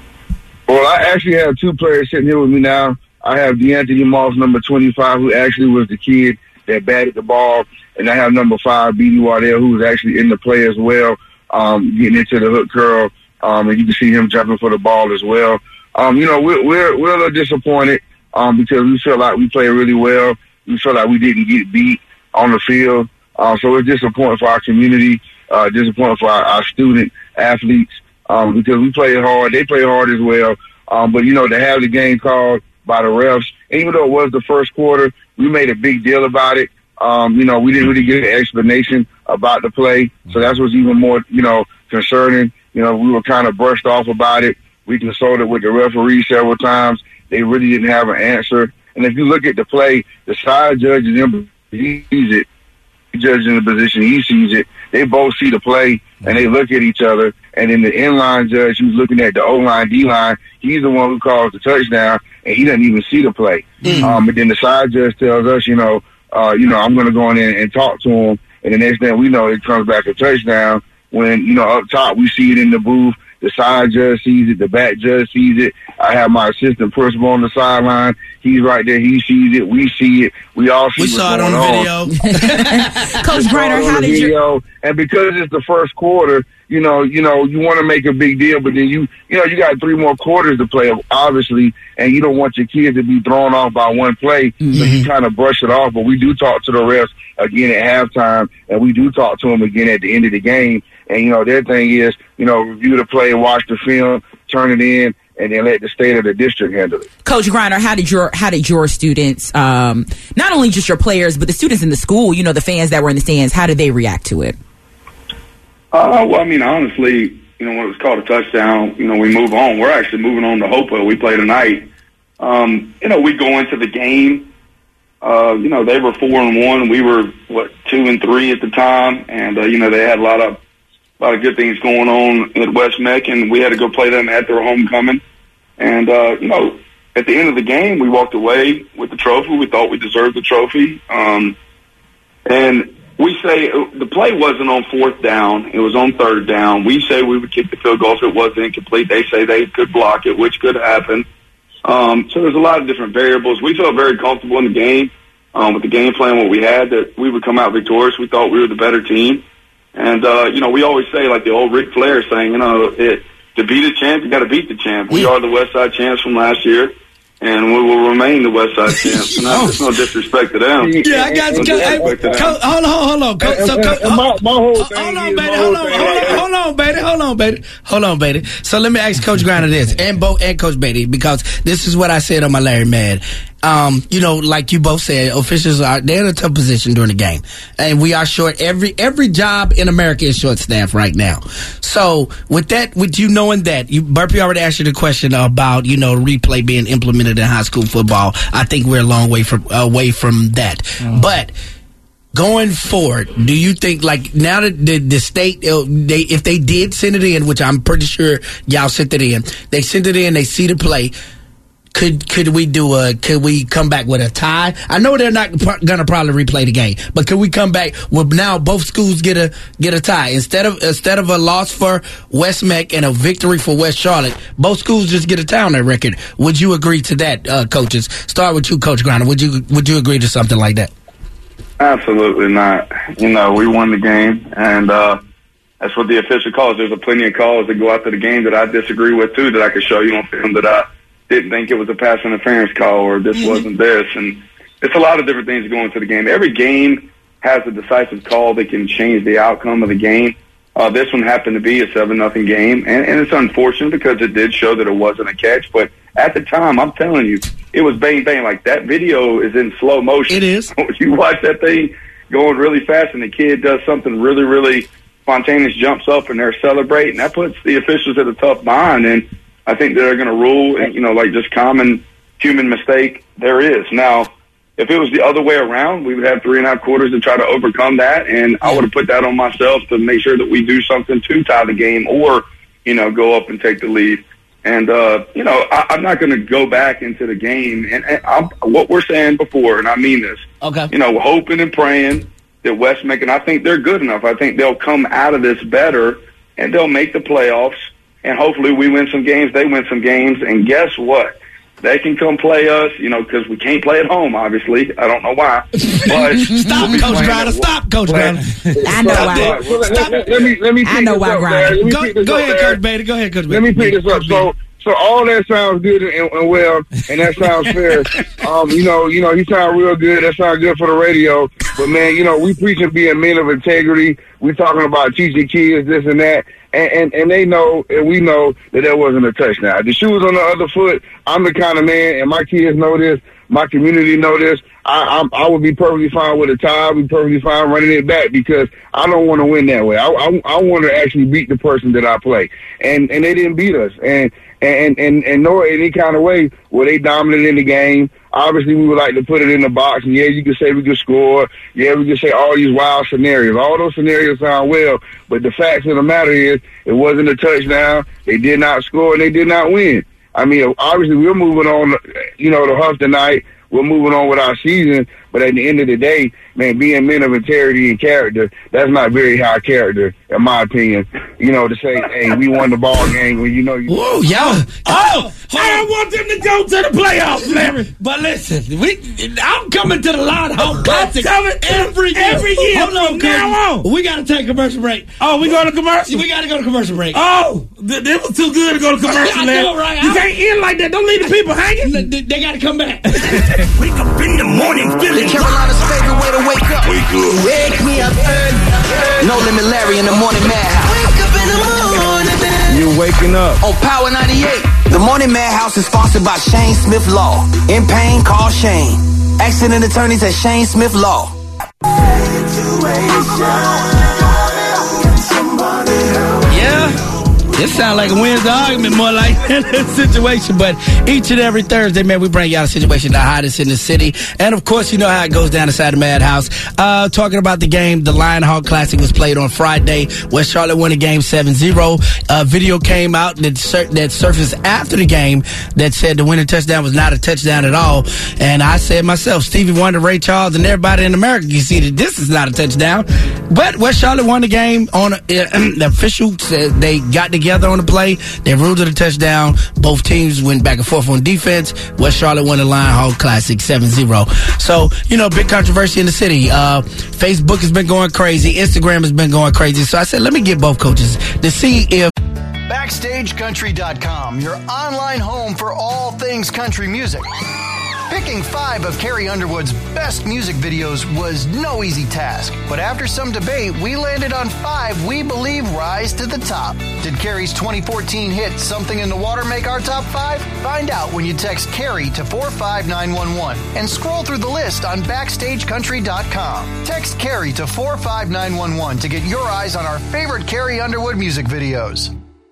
Well, I actually have two players sitting here with me now. I have DeAnthony Moss, number twenty-five, who actually was the kid that batted the ball, and I have number five, B D Wardell, who was actually in the play as well, um, getting into the hook curl, um, and you can see him jumping for the ball as well. Um, you know, we're, we're, we're a little disappointed um, because we feel like we played really well. We feel like we didn't get beat on the field. Uh, so it's disappointing for our community, uh, disappointing for our, our student athletes um, because we played hard. They played hard as well. Um, but, you know, to have the game called by the refs, even though it was the first quarter, we made a big deal about it. Um, you know, we didn't really get an explanation about the play. So that's what's even more, you know, concerning. You know, we were kind of brushed off about it. We consulted with the referee several times. They really didn't have an answer. And if you look at the play, the side judge is in, he sees it. The judge in the position, he sees it. They both see the play, and they look at each other. And then the inline judge, who's looking at the O-line, D-line, he's the one who calls the touchdown, and he doesn't even see the play. Mm. Um, but then the side judge tells us, you know, uh, you know, I'm going to go in and, and talk to him. And the next thing we know, it comes back a touchdown. When, you know, up top, we see it in the booth. The side judge sees it. The back judge sees it. I have my assistant principal on the sideline. He's right there. He sees it. We see it. We all see we what's saw it going on the on. video. Coach Griner, how did you... And because it's the first quarter, you know, you know, you want to make a big deal, but then you, you know, you got three more quarters to play, obviously, and you don't want your kids to be thrown off by one play, mm-hmm. so you kind of brush it off. But we do talk to the refs again at halftime, and we do talk to them again at the end of the game. And, you know, their thing is, you know, review the play, watch the film, turn it in, and then let the state of the district handle it. Coach Griner, how did your how did your students, um, not only just your players, but the students in the school, you know, the fans that were in the stands, how did they react to it? Uh, well, I mean, honestly, you know, when it was called a touchdown, you know, we move on. We're actually moving on to Hopewell. We play tonight. Um, you know, we go into the game. Uh, you know, they were four and one. We were what two and three at the time, and uh, you know, they had a lot of a lot of good things going on at West Meck, and we had to go play them at their homecoming. And uh, you know, at the end of the game, we walked away with the trophy. We thought we deserved the trophy, um, and we say the play wasn't on fourth down. It was on third down. We say we would kick the field goal if it was incomplete. They say they could block it, which could happen. Um, so there's a lot of different variables. We felt very comfortable in the game um, with the game plan, what we had, that we would come out victorious. We thought we were the better team. And, uh, you know, we always say, like the old Ric Flair saying, you know, it, to beat a champ, you got to beat the champ. We are the West Side champs from last year. And we will remain the West Side champs. No, there's no disrespect to them. Yeah, I got you. No Hey, co- hold on, hold on. Co- so, co- and my, my whole thing hold on, is, baby. my Hold whole on, thing hold is- on, hold on, baby. Hold on, baby. Hold on, baby. So let me ask Coach Griner this, and Bo and Coach Beatty, because this is what I said on my Larry Mad. Um, you know, like you both said, officials are they're in a tough position during the game, and we are short. Every every job in America is short staffed right now. So with that, with you knowing that, you Burpee already asked you the question about you know replay being implemented in high school football. I think we're a long way from away from that, mm. but. Going forward, do you think, like, now that the, the state, uh, they if they did send it in, which I'm pretty sure y'all sent it in, they sent it in, they see the play, could could we do a, could we come back with a tie? I know they're not pr- going to probably replay the game, but could we come back with now both schools get a get a tie? Instead of instead of a loss for West Meck and a victory for West Charlotte, both schools just get a tie on their record. Would you agree to that, uh, coaches? Start with you, Coach Griner. Would you Would you agree to something like that? Absolutely not. You know, we won the game, and uh, that's what the official calls. There's a plenty of calls that go after the game that I disagree with, too, that I could show you on film that I didn't think it was a pass interference call or this mm-hmm. wasn't this. And it's a lot of different things going into the game. Every game has a decisive call that can change the outcome of the game. Uh, this one happened to be a seven nothing game, and, and it's unfortunate because it did show that it wasn't a catch. But at the time, I'm telling you, it was bang, bang. Like, that video is in slow motion. It is. You watch that thing going really fast, and the kid does something really, really spontaneous, jumps up, and they're celebrating. That puts the officials at a tough bind, and I think they're going to rule, and, you know, like just common human mistake, there is. Now, if it was the other way around, we would have three and a half quarters to try to overcome that, and I would have put that on myself to make sure that we do something to tie the game or, you know, go up and take the lead. And, uh, you know, I, I'm not going to go back into the game. And, and I'm, what we're saying before, and I mean this, okay. you know, we're hoping and praying that West Macon, I think they're good enough. I think they'll come out of this better, and they'll make the playoffs. And hopefully we win some games, they win some games. And guess what? They can come play us, you know, because we can't play at home, obviously. I don't know why. But stop, we'll Coach Grinder. Stop, Coach Grinder. I know why. Well, let, let, let me, let me I know why, Grinder. Go, go ahead, Coach Bader. Go ahead, Coach Bader. Let me pick this up. So, so all that sounds good and, and well, and that sounds fair. Um, you know, you know, he sound real good. That sounds good for the radio. But man, you know, we preaching being men of integrity. We talking about teaching kids this and that. And, and and they know, and we know that that wasn't a touchdown. The shoe was on the other foot. I'm the kind of man, and my kids know this. My community know this. I I, I would be perfectly fine with a tie. I'd be perfectly fine running it back because I don't want to win that way. I I, I want to actually beat the person that I play, and and they didn't beat us, and and and and nor any kind of way were they dominant in the game. Obviously, we would like to put it in the box, and yeah, you could say we could score. Yeah, we could say all these wild scenarios. All those scenarios sound well, but the fact of the matter is it wasn't a touchdown. They did not score, and they did not win. I mean, obviously, we're moving on, you know, to Huff tonight. We're moving on with our season, but at the end of the day, man, being men of integrity and character, that's not very high character, in my opinion. You know, to say, hey, we won the ball game when you know you... Whoa, y'all. Oh, I don't want them to go to the playoffs, Larry. But listen, we, I'm coming to the Line Hawk Classic coming every year. Every year Hold on, from now on. We got to take a commercial break. Oh, we going to commercial? We got to go to commercial break. Oh, th- it was too good to go to commercial, I Larry. know, right? You I- can't end like that. Don't leave the people hanging. They, they got to come back. Wake up in the morning, feeling Carolina's favorite way to wake up. Wake up. Wake me up early. No Limit Larry in the Morning Madhouse. Wake up in the morning. You're waking up. On Power ninety-eight. The Morning Madhouse is sponsored by Shane Smith Law. In pain, call Shane. Accident attorneys at Shane Smith Law. Yeah. It sounds like a Wednesday argument, more like a situation. But each and every Thursday, man, we bring y'all a situation, the hottest in the city. And, of course, you know how it goes down inside the Madhouse. Uh, talking about the game, the Lion Hawk Classic was played on Friday. West Charlotte won the game seven zero. Uh, video came out that, sur- that surfaced after the game that said the winning touchdown was not a touchdown at all. And I said myself, Stevie Wonder, Ray Charles, and everybody in America can see that this is not a touchdown. But West Charlotte won the game. On uh, the official said they got together on the play. They ruled it a touchdown. Both teams went back and forth on defense. West Charlotte won the Lion Hawk Classic seven zero. So, you know, big controversy in the city. Uh, Facebook has been going crazy. Instagram has been going crazy. So I said, let me get both coaches to see if... Backstage Country dot com, your online home for all things country music. Picking five of Carrie Underwood's best music videos was no easy task, but after some debate, we landed on five we believe rise to the top. Did Carrie's twenty fourteen hit Something in the Water make our top five? Find out when you text Carrie to four five nine one one and scroll through the list on Backstage Country dot com. Text Carrie to four five nine one one to get your eyes on our favorite Carrie Underwood music videos.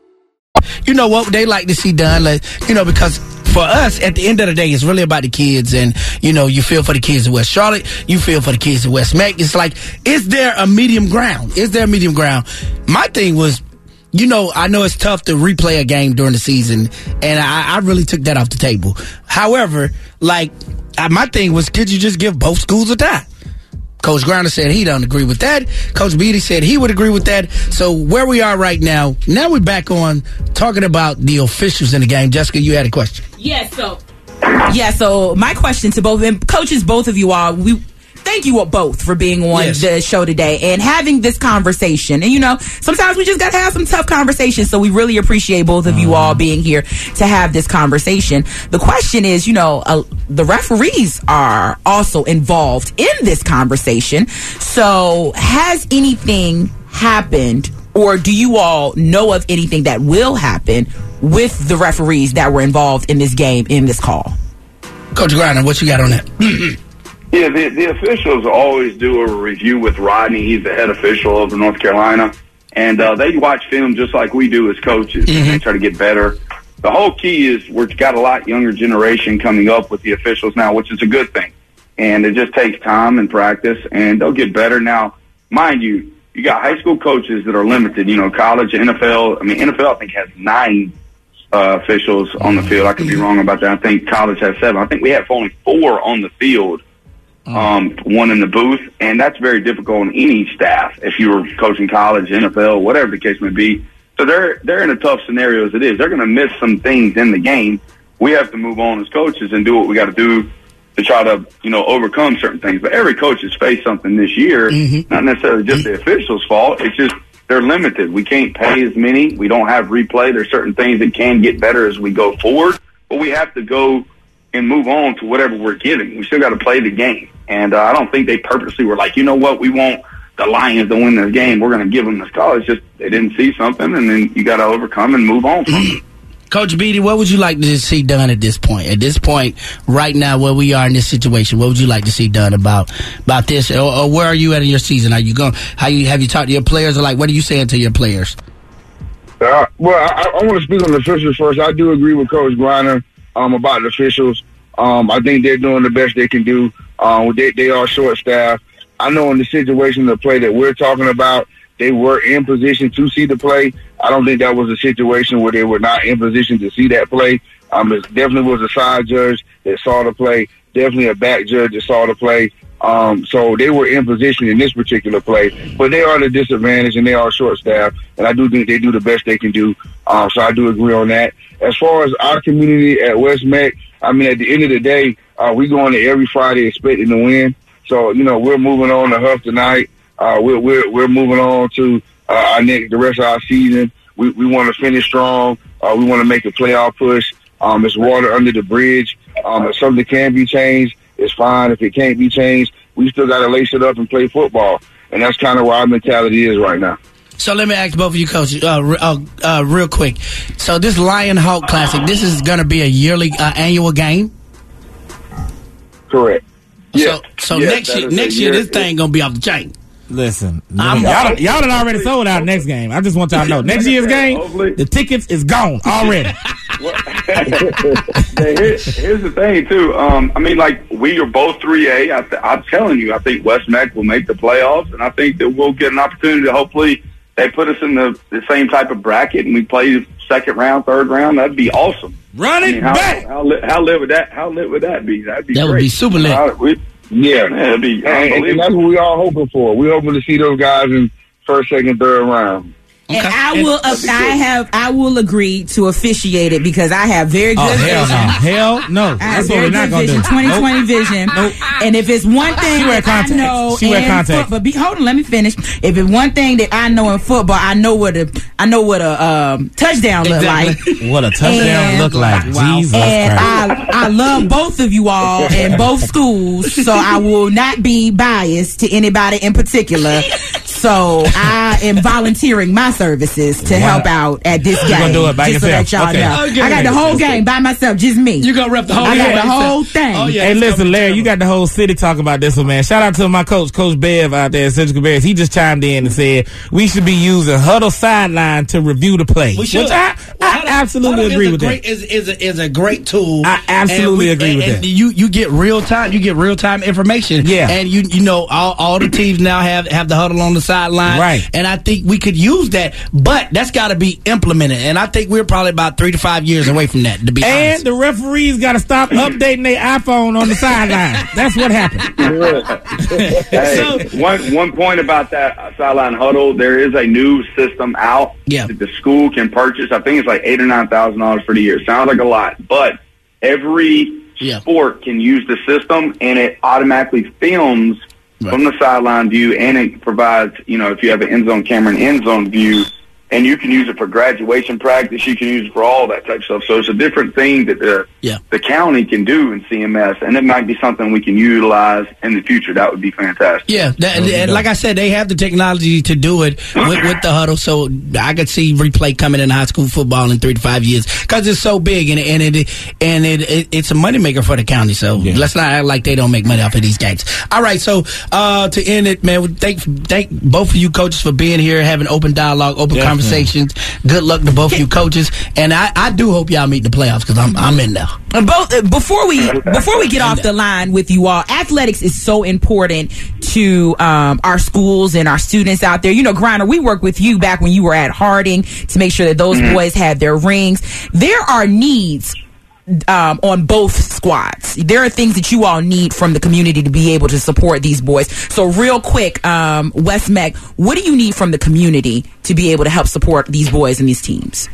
You know what they like to see done, like, you know, because for us, at the end of the day, it's really about the kids, and, you know, you feel for the kids in West Charlotte, you feel for the kids in West Mac. It's like, is there a medium ground? Is there a medium ground? My thing was, you know, I know it's tough to replay a game during the season, and I, I really took that off the table. However, like, I, my thing was, could you just give both schools a tie? Coach Grinder said he don't agree with that. Coach Beatty said he would agree with that. So where we are right now, now we're back on talking about the officials in the game. Jessica, you had a question. Yes, so yeah, so my question to both and coaches, both of you all, we thank you both for being on yes. the show today and having this conversation. And, you know, sometimes we just got to have some tough conversations. So we really appreciate both of you all being here to have this conversation. The question is, you know, uh, the referees are also involved in this conversation. So has anything happened, or do you all know of anything that will happen with the referees that were involved in this game, in this call? Coach Grinder, what you got on that? Yeah, the, the officials always do a review with Rodney. He's the head official over North Carolina. And uh, they watch film just like we do as coaches. Mm-hmm. And they try to get better. The whole key is we've got a lot younger generation coming up with the officials now, which is a good thing. And it just takes time and practice, and they'll get better. Now, mind you, you got high school coaches that are limited. You know, college, N F L. I mean, N F L, I think, has nine uh, officials on the field. I could be wrong about that. I think college has seven. I think we have only four on the field, um, one in the booth, and that's very difficult on any staff if you were coaching college, N F L, whatever the case may be. So they're they're in a tough scenario as it is. They're going to miss some things in the game. We have to move on as coaches and do what we got to do to try to, you know, overcome certain things. But every coach has faced something this year, mm-hmm. not necessarily just the officials' fault. It's just they're limited. We can't pay as many. We don't have replay. There's certain things that can get better as we go forward. But we have to go and move on to whatever we're giving. We still got to play the game. And uh, I don't think they purposely were like, you know what, we want the Lions to win this game. We're going to give them this call. It's just they didn't see something, and then you got to overcome and move on from it. Coach Beatty, what would you like to see done at this point? At this point, right now, where we are in this situation, what would you like to see done about about this? Or, or where are you at in your season? Are you going? How you have you talked to your players? Or like, what are you saying to your players? Uh, well, I, I want to speak on the officials first. I do agree with Coach Griner um, about the officials. Um, I think they're doing the best they can do. Um, they, they are short-staffed. I know in the situation, the play that we're talking about, they were in position to see the play. I don't think that was a situation where they were not in position to see that play. Um, it definitely was a side judge that saw the play, definitely a back judge that saw the play. Um, so they were in position in this particular play, but they are at a disadvantage and they are short-staffed, and I do think they do the best they can do. Um, so I do agree on that. As far as our community at West Meck, I mean, at the end of the day, uh, we go on to every Friday expecting to win. So, you know, we're moving on to Huff tonight. Uh, we're, we're, we're moving on to uh, our next, the rest of our season. We, we want to finish strong. Uh, we want to make a playoff push. Um, it's water under the bridge. Um, if something can be changed, it's fine. If it can't be changed, we still got to lace it up and play football. And that's kind of where our mentality is right now. So let me ask both of you, Coach, uh, uh, uh, real quick. So this Lion Hawk Classic, this is going to be a yearly, uh, annual game? Correct. So, so yes, next year, next year, year, this thing going to be off the chain. Listen, y'all, y'all, y'all done already sold out next game. I just want y'all to know. Next year's game, the tickets is gone already. Here, here's the thing, too. Um, I mean, like, we are both three A. I th- I'm telling you, I think West Meck will make the playoffs, and I think that we'll get an opportunity to hopefully they put us in the, the same type of bracket and we play second round, third round. That'd be awesome. Run it I mean, how, back. How, how, how lit would that? How lit would that be? That'd be that great. would be super lit. Uh, we, yeah, man, that'd be and, and that's what we all hoping for. We're hoping to see those guys in first, second, third round. And okay. I will, uh, I have, I will agree to officiate it because I have very good oh, hell vision. No. Hell no, I that's what we're not going to do. twenty twenty nope. vision. Nope. And if it's one thing that I know she in football, but be, hold on, let me finish. If it's one thing that I know in football, I know what a, I know what a um, touchdown exactly. look like. What a touchdown and, look like. Wow. Jesus and Christ. I, I love both of you all in both schools, so I will not be biased to anybody in particular. So I am volunteering my services to wow. help out at this game. You're gonna do it by just yourself. So that y'all okay. know. Okay. I got the whole game by myself, just me. You gonna rep the whole I game? got the whole thing. Oh, yeah, hey, listen, Larry, you got the whole city talking about this one, man. Shout out to my coach, Coach Bev out there at Central Bears. He just chimed in and said we should be using Huddle Sideline to review the play. We should. Which I, well, I Huddle, absolutely Huddle agree is with great, that. Is is a, is a great tool. I absolutely we, agree and, with and that. You you get real time. You get real time information. Yeah. And you you know all, all the teams now have have the huddle on the sideline. Right. And I think we could use that, but that's got to be implemented. And I think we're probably about three to five years away from that. To be and honest. the referees got to stop updating their iPhone on the sideline. That's what happened. Hey, so, one one point about that uh, sideline huddle, there is a new system out yeah. that the school can purchase. I think it's like eight or nine thousand dollars for the year. Sounds like a lot, but every yeah. sport can use the system, and it automatically films right. from the sideline view, and it provides, you know, if you have an end zone camera, an end zone view. And you can use it for graduation practice. You can use it for all that type of stuff. So it's a different thing that the yeah. the county can do in C M S, and it might be something we can utilize in the future. That would be fantastic. Yeah, that, and like I said, they have the technology to do it with, with the huddle. So I could see replay coming in high school football in three to five years because it's so big and and it and it, it it's a moneymaker for the county. So yeah. let's not act like they don't make money off of these games. All right, so uh, to end it, man, thank thank both of you coaches for being here, having open dialogue, open yeah. conversation. conversations. Good luck to both you coaches, and I, I do hope y'all meet the playoffs because I'm I'm in there. Both uh, before we before we get off the line with you all, athletics is so important to um, our schools and our students out there. You know, Griner, we worked with you back when you were at Harding to make sure that those mm-hmm. boys had their rings. There are needs um, on both squads. There are things that you all need from the community to be able to support these boys. So real quick, um, West Meck, what do you need from the community to be able to help support these boys and these teams?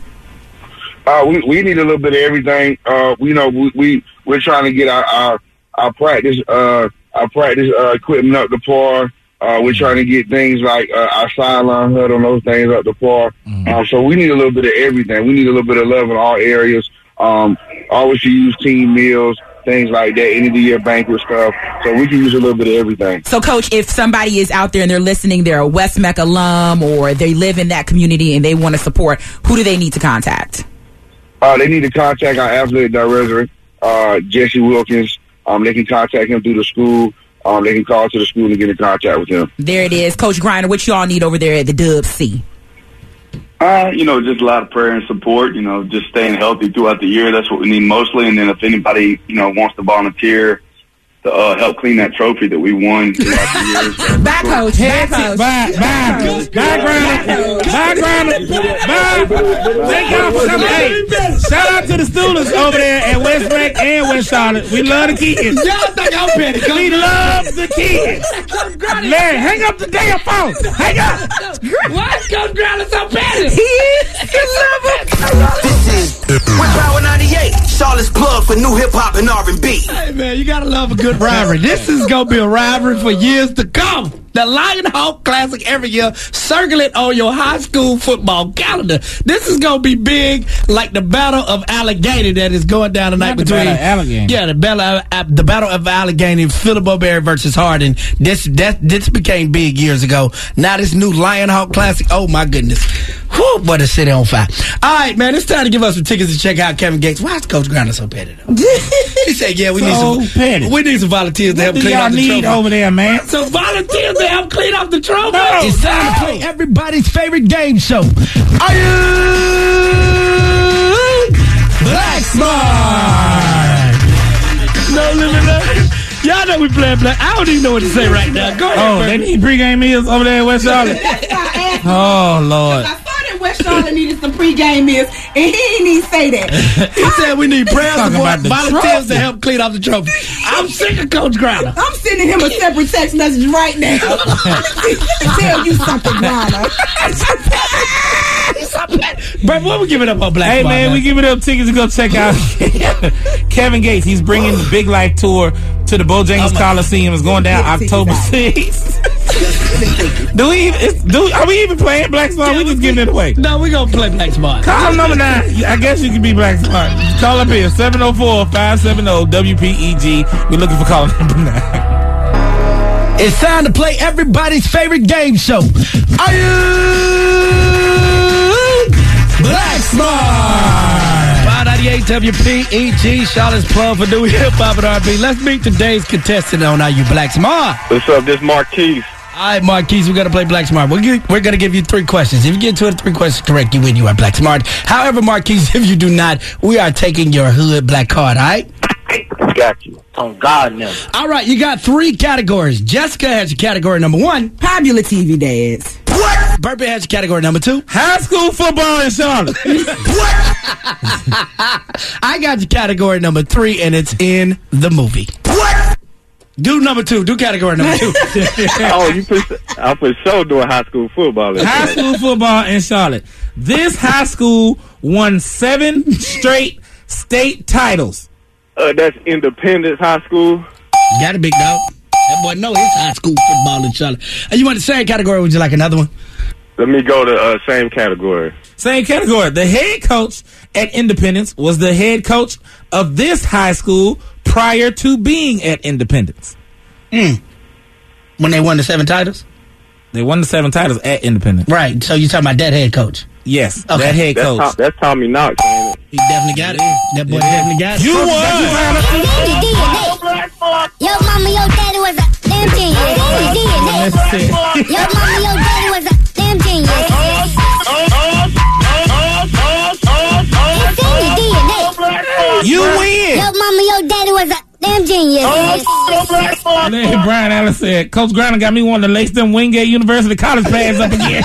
Uh, we, we need a little bit of everything. Uh, you know, we, we, we're trying to get our, our, our practice, uh, our practice, uh, equipment up to par. Uh, we're trying to get things like, uh, our sideline huddle and those things up to par. Mm-hmm. Um, so we need a little bit of everything. We need a little bit of love in all areas. Um, always use team meals, things like that, end of the year banquet stuff. So we can use a little bit of everything. So, Coach, if somebody is out there and they're listening, they're a West Meck alum or they live in that community and they want to support, who do they need to contact? Uh, they need to contact our athletic director, uh, Jesse Wilkins. Um, they can contact him through the school. Um, they can call to the school and get in contact with him. There it is. Coach Griner, what y'all need over there at the Dub C? Uh, you know, just a lot of prayer and support, you know, just staying healthy throughout the year. That's what we need mostly. And then if anybody, you know, wants to volunteer to uh, help clean that trophy that we won throughout the years. Bye, Coach. Bye, Coach. Bye, bye. Bye, Griner. Bye, Griner. Bye. Thank y'all for coming. Hey, shout out to the students over there at West Meck and West Charlotte. We love the kids. Y'all think I'm petty. We love the kids. Larry, hang up the damn phone. Hang up. Why is Coach Griner so petty? He is. He love him. This is With Power ninety-eight, Charlotte's plug for new hip-hop and R and B. Hey, man, you gotta love a good rivalry. This is gonna be a rivalry for years to come. The Lion Hawk Classic every year. Circle it on your high school football calendar. This is gonna be big, like the Battle of Allegheny that is going down tonight. Not the between Battle of Allegheny. Yeah, the Battle of, the Battle of Allegheny, Philip O'Berry versus Harding. This that this became big years ago. Now this new Lion Hawk Classic. Oh my goodness. Whew, boy, the city on fire. All right, man, it's time to give us some tickets to check out Kevin Gates. Why is Coach Griner so petty though? He said, "Yeah, we so need some petty. We need some volunteers to what help do clean y'all up the need trophy over there, man. So volunteers to help clean up the trophy. No, it's time no. to play everybody's favorite game show. Are you Black Smart? No limit. No. Y'all know we playing Black. I don't even know what to say right now. Go ahead. Oh, baby. they need pregame meals over there in West Charlotte. Oh Lord. West Charlotte needed some pregame meals, and he didn't even say that. He said we need prayer support, volunteers trophy. to help clean up the trophy. I'm sick of Coach Griner. I'm sending him a separate text message right now. Tell you something, Griner. But what we giving up on Black Hey, Smart, man, man, we giving up tickets to go check out Kevin Gates. He's bringing the Big Life Tour to the Bojangles oh Coliseum. It's going down October sixth. do we even, do we, are we even playing Black Smart? Yeah, we just giving it away. No, we gonna play Black Smart. Call number nine. I guess you can be Black Smart. Call up here, seven oh four, five seven oh, W P E G. We're looking for caller number nine. It's time to play everybody's favorite game show. Are you Black Smart? five ninety-eight W P E G, Charlotte's plug for new hip hop and R and B. Let's meet today's contestant on Are You Black Smart? What's up? This is Marquise. All right, Marquise, we're going to play Black Smart. We're, g- we're going to give you three questions. If you get two of the three questions correct, you win. You are Black Smart. However, Marquise, if you do not, we are taking your hood black card, all right? Got you. On God now. All right, you got three categories. Jessica has your category number one. Popular T V dads. What? Burpee has your category number two. High school football in Charlotte. What? I got your category number three, and it's in the movie. What? Do number two. Do category number two. Oh, you put, I for sure doing high school football. High school football in Charlotte. This high school won seven straight state titles. Uh, that's Independence High School. Got it, big dog. That boy know his high school football in Charlotte. And you want the same category, or would you like another one? Let me go to uh, same category. Same category. The head coach at Independence was the head coach of this high school prior to being at Independence. Mm. When they won the seven titles? They won the seven titles at Independence. Right. So you're talking about that head coach? Yes. Okay. That head that's coach. Tom, that's Tommy Knox, ain't it? He definitely got it. That boy yeah. definitely got it. You won! Yo, mama, yo, daddy was a damn genius. Yo, mama, yo, daddy was a damn genius. Oh, Larry Brian Allen said, Coach Griner got me wanting to lace them Wingate University college pads up again.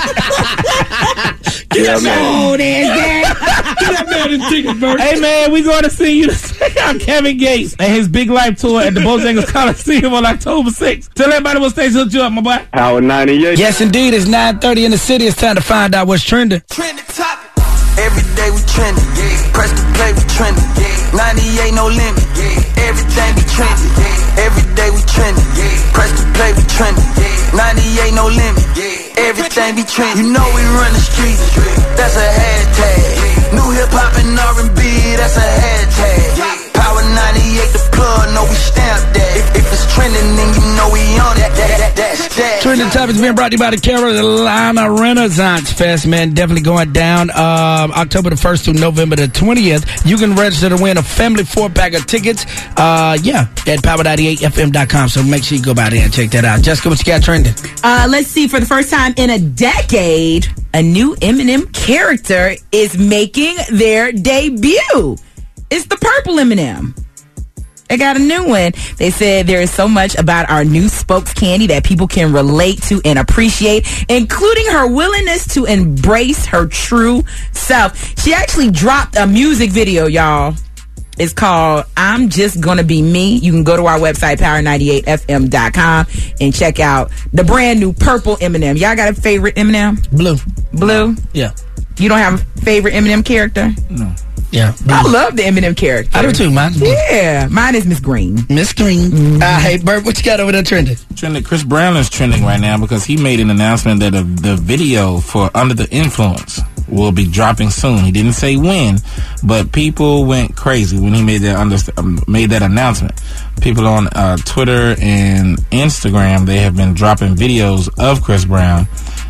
Get that man. Old ass guy. Get that man his ticket, Bert. Hey, man, we going to see you to check out Kevin Gates and his big life tour at the Bojangles Coliseum on October sixth. Tell everybody what station hooked you up, my boy. Power ninety-eight. Yes, indeed. It's nine thirty in the city. It's time to find out what's trending. Trending top. Every day we trending. Yeah. Press the play, we trending. Yeah. ninety-eight, no limit. Yeah. Everything be trending. Yeah. Every day we trending. Yeah. Press the play, we trending. Yeah. ninety-eight, no limit. Yeah. Everything be trending. You know we run the streets. That's a hashtag. New hip hop and R and B. That's a hashtag. Power ninety-eight, the plug. No, we stamp that. If, if it's trending, then you know we on it. That, that, that's that. Trending topics being brought to you by the Carolina Renaissance Fest, man. Definitely going down um, October the first through November the twentieth. You can register to win a family four pack of tickets. Uh, yeah, at power ninety-eight F M dot com. So make sure you go by there and check that out. Jessica, what you got trending? Uh, let's see. For the first time in a decade, a new Eminem character is making their debut. It's the Purple Eminem. They got a new one. They said there is so much about our new Spokes Candy that people can relate to and appreciate, including her willingness to embrace her true self. She actually dropped a music video, y'all. It's called I'm Just Gonna Be Me. You can go to our website, power ninety-eight F M dot com, and check out the brand new Purple Eminem. Y'all got a favorite Eminem? Blue. Blue? Yeah. You don't have a favorite Eminem character? No. Yeah. I love the Eminem character. I do too, man. Yeah. Mine is Miss Green. Miss Green. Mm-hmm. Uh, hey, Bert, what you got over there trending? Trending. Chris Brown is trending right now because he made an announcement that a, the video for Under the Influence will be dropping soon. He didn't say when, but people went crazy when he made that under, um, made that announcement. People on uh, Twitter and Instagram, they have been dropping videos of Chris Brown.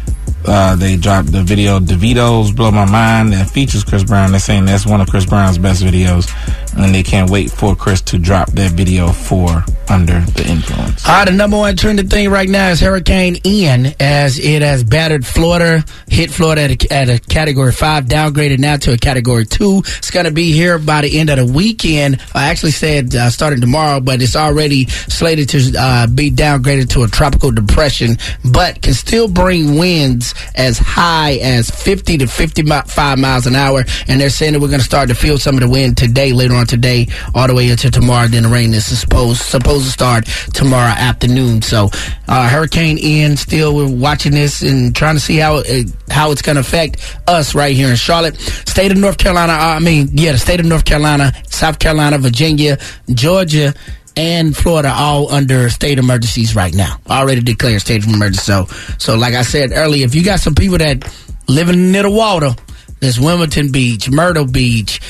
Uh, they dropped the video DeVito's Blow My Mind that features Chris Brown. They're saying that's one of Chris Brown's best videos, and they can't wait for Chris to drop that video for Under the Influence. All right, the number one trending thing right now is Hurricane Ian, as it has battered Florida, hit Florida at a, at a Category five, downgraded now to a Category two. It's going to be here by the end of the weekend. I actually said uh, starting tomorrow, but it's already slated to uh, be downgraded to a tropical depression, but can still bring winds as high as fifty to fifty-five miles an hour. And they're saying that we're going to start to feel some of the wind today, later on today, all the way into tomorrow. Then the rain is supposed, supposed to start tomorrow afternoon. So uh, Hurricane Ian, still we're watching this and trying to see how it, how it's going to affect us right here in Charlotte. State of North Carolina, I mean, yeah, the state of North Carolina, South Carolina, Virginia, Georgia, and Florida all under state emergencies right now. Already declared state of emergency. So, so like I said earlier, if you got some people that living near the water, there's Wilmington Beach, Myrtle Beach,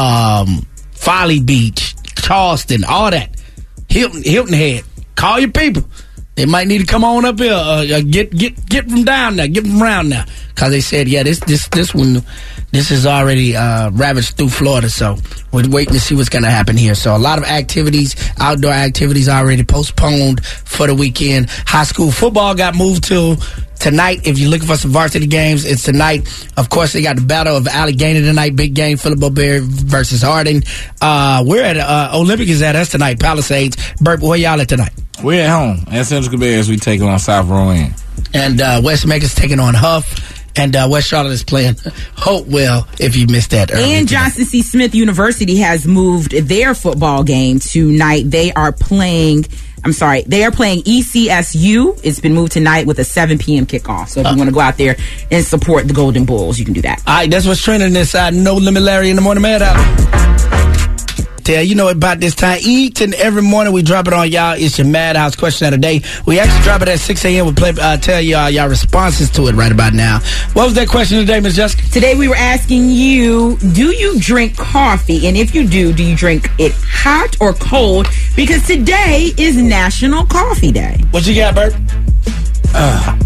um, Folly Beach, Charleston, all that. Hilton, Hilton Head. Call your people. They might need to come on up here. Uh, get get get them down there. Get them around now. Because they said, yeah, this this this one, this is already uh, ravaged through Florida. So we're waiting to see what's going to happen here. So a lot of activities, outdoor activities already postponed for the weekend. High school football got moved to tonight. If you're looking for some varsity games, it's tonight. Of course, they got the Battle of Allegheny tonight. Big game, Philip O'Berry versus Harding. Uh, we're at uh, Olympic is at us tonight. Palisades. Bert, where y'all at tonight? We're at home at Central Bears. We take on South Rowan. And uh, West Memphis taking on Huff. And uh, West Charlotte is playing Hopewell, if you missed that earlier. And Johnson C. Smith University has moved their football game tonight. They are playing, I'm sorry, they are playing E C S U. It's been moved tonight with a seven p.m. kickoff. So if uh, you want to go out there and support the Golden Bulls, you can do that. All right, that's what's trending this side. No Limit Larry in the Morning Madhouse. Tell you know about this time each and every morning we drop it on y'all. It's your Madhouse question of the day. We actually drop it at six a.m. we play uh, tell y'all y'all responses to it right about now. What was that question today, Miz Jessica? Today we were asking you, do you drink coffee? And if you do, do you drink it hot or cold? Because today is National Coffee Day. What you got, Bert? Uh.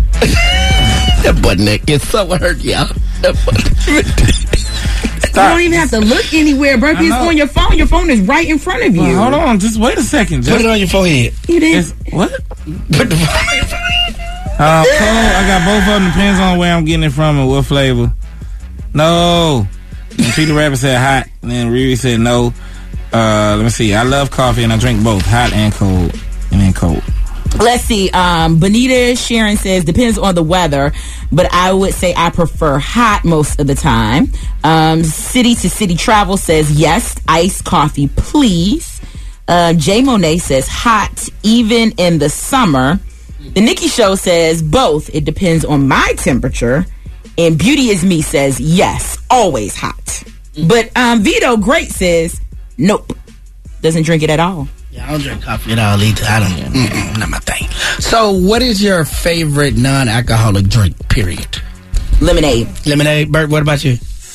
That butt neck is so hurt, y'all. That butt. You don't even have to look anywhere, bro. It's on your phone. Your phone is right in front of you. Well, hold on. Just wait a second. Just put it on your forehead. You did. What? Put the phone on your forehead. Uh, cold. I got both of them. Depends on where I'm getting it from and what flavor. No. And Peter Rabbit said hot. And then Riri said no. Uh, let me see. I love coffee and I drink both, hot and cold, and then cold. Let's see. Um, Bonita Sharon says, depends on the weather, but I would say I prefer hot most of the time. Um, City to City Travel says, yes, iced coffee, please. Uh, Jay Monet says, hot, even in the summer. The Nikki Show says, both. It depends on my temperature. And Beauty is Me says, yes, always hot. But um, Vito Great says, nope, doesn't drink it at all. Yeah, I don't drink coffee at all either. I don't, mm-mm, not my thing. So, what is your favorite non-alcoholic drink, period? Lemonade. Lemonade. Bert, what about you?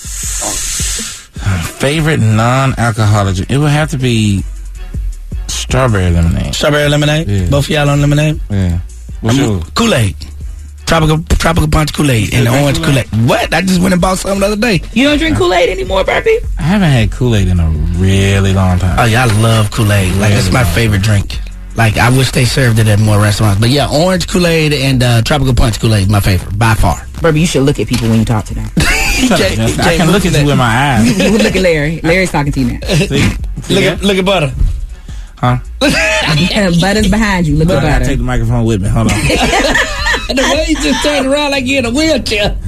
Favorite non-alcoholic drink? It would have to be strawberry lemonade. Strawberry lemonade? Yeah. Both of y'all on lemonade? Yeah. What's yours? Kool-Aid. Tropical Tropical Punch Kool-Aid and the orange Kool-Aid. What? I just went and bought some the other day. You don't drink Kool-Aid anymore, Barbie? I haven't had Kool-Aid in a really long time. Oh, yeah, I love Kool-Aid. Like, Really it's my long. favorite drink. Like, I wish they served it at more restaurants. But yeah, orange Kool-Aid and uh, Tropical Punch Kool-Aid is my favorite, by far. Barbie, you should look at people when you talk to them. Shut up, Jessica. I can look at you with my eyes. Look at Larry. Larry's talking to you now. See? See Look that? at, look at Butter. Huh? Butter's behind you. Look But at I gotta Butter. take the microphone with me. Hold on. The way he just turned around like he in a wheelchair.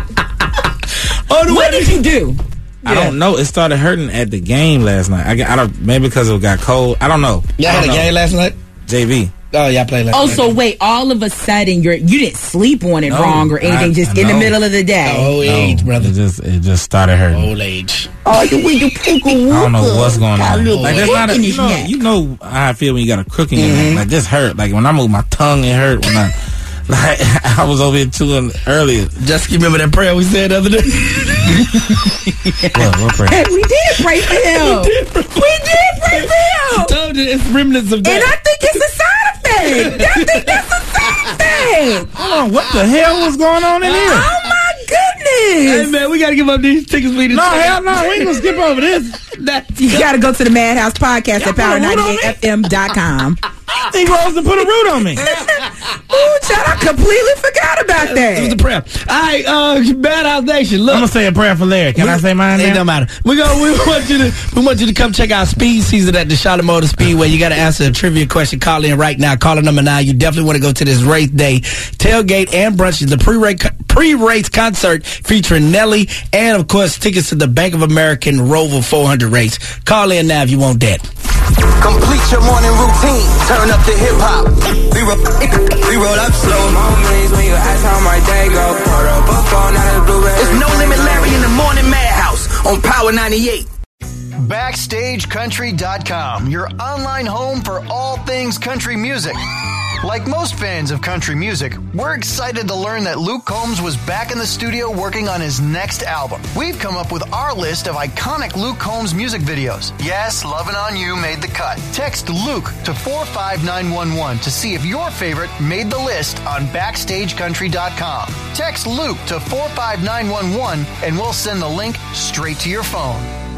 Oh, what did you do? I don't know. It started hurting at the game last night. I, got, I don't. Maybe because it got cold. I don't know. Y'all I had a don't know. game last night? J V. Oh, y'all played last Oh, night. so wait, all of a sudden you're you didn't sleep on it No, wrong or anything, I- just I in the know. middle of the day. Old age, brother. It just it just started hurting. Old age. Oh, you with your pickle. I don't know what's going on. Got a Like that's little not a, crook in you his know neck. you know how I feel when you got a crook in your neck. Like this hurt. Like when I move my tongue, it hurt. When I like I was over here chewing earlier. Just remember that prayer we said the other day? What, what prayer? We did pray for him. We did pray for him. I told you it's remnants of And that. I think it's a side effect. I think that's a side effect. Hold on, what the hell was going on in here? Oh my Hey, goodness. man, we got to give up these tickets. We No, hell no, we ain't gonna skip over this. You got to go to the Madhouse Podcast at power ninety-eight F M dot com. Negroes to put a root on me. Ooh, child, I completely forgot about It was that. the prayer. All right, uh, Bad House Nation. Look, I'm gonna say a prayer for Larry. Can we- I say mine It now? don't matter. We go. We want you to. We want you to come check out Speed Season at the Charlotte Motor Speedway. You got to answer a trivia question. Call in right now. Caller number nine. You definitely want to go to this race day, tailgate and brunches. The pre-race pre-race concert featuring Nelly and of course tickets to the Bank of American Rover four hundred race. Call in now if you want that. Complete your morning routine. Turn up the hip hop. We roll, we roll up slow. Moments when you ask how my day go. Pour up a phone out of the blueberry. It's No Limit Larry in the Morning Madhouse on Power ninety-eight. Backstage Country dot com, your online home for all things country music. Like most fans of country music, we're excited to learn that Luke Combs was back in the studio working on his next album. We've come up with our list of iconic Luke Combs music videos. Yes, Lovin' On You made the cut. Text Luke to four five nine one one to see if your favorite made the list on Backstage Country dot com. Text Luke to four five nine one one and we'll send the link straight to your phone.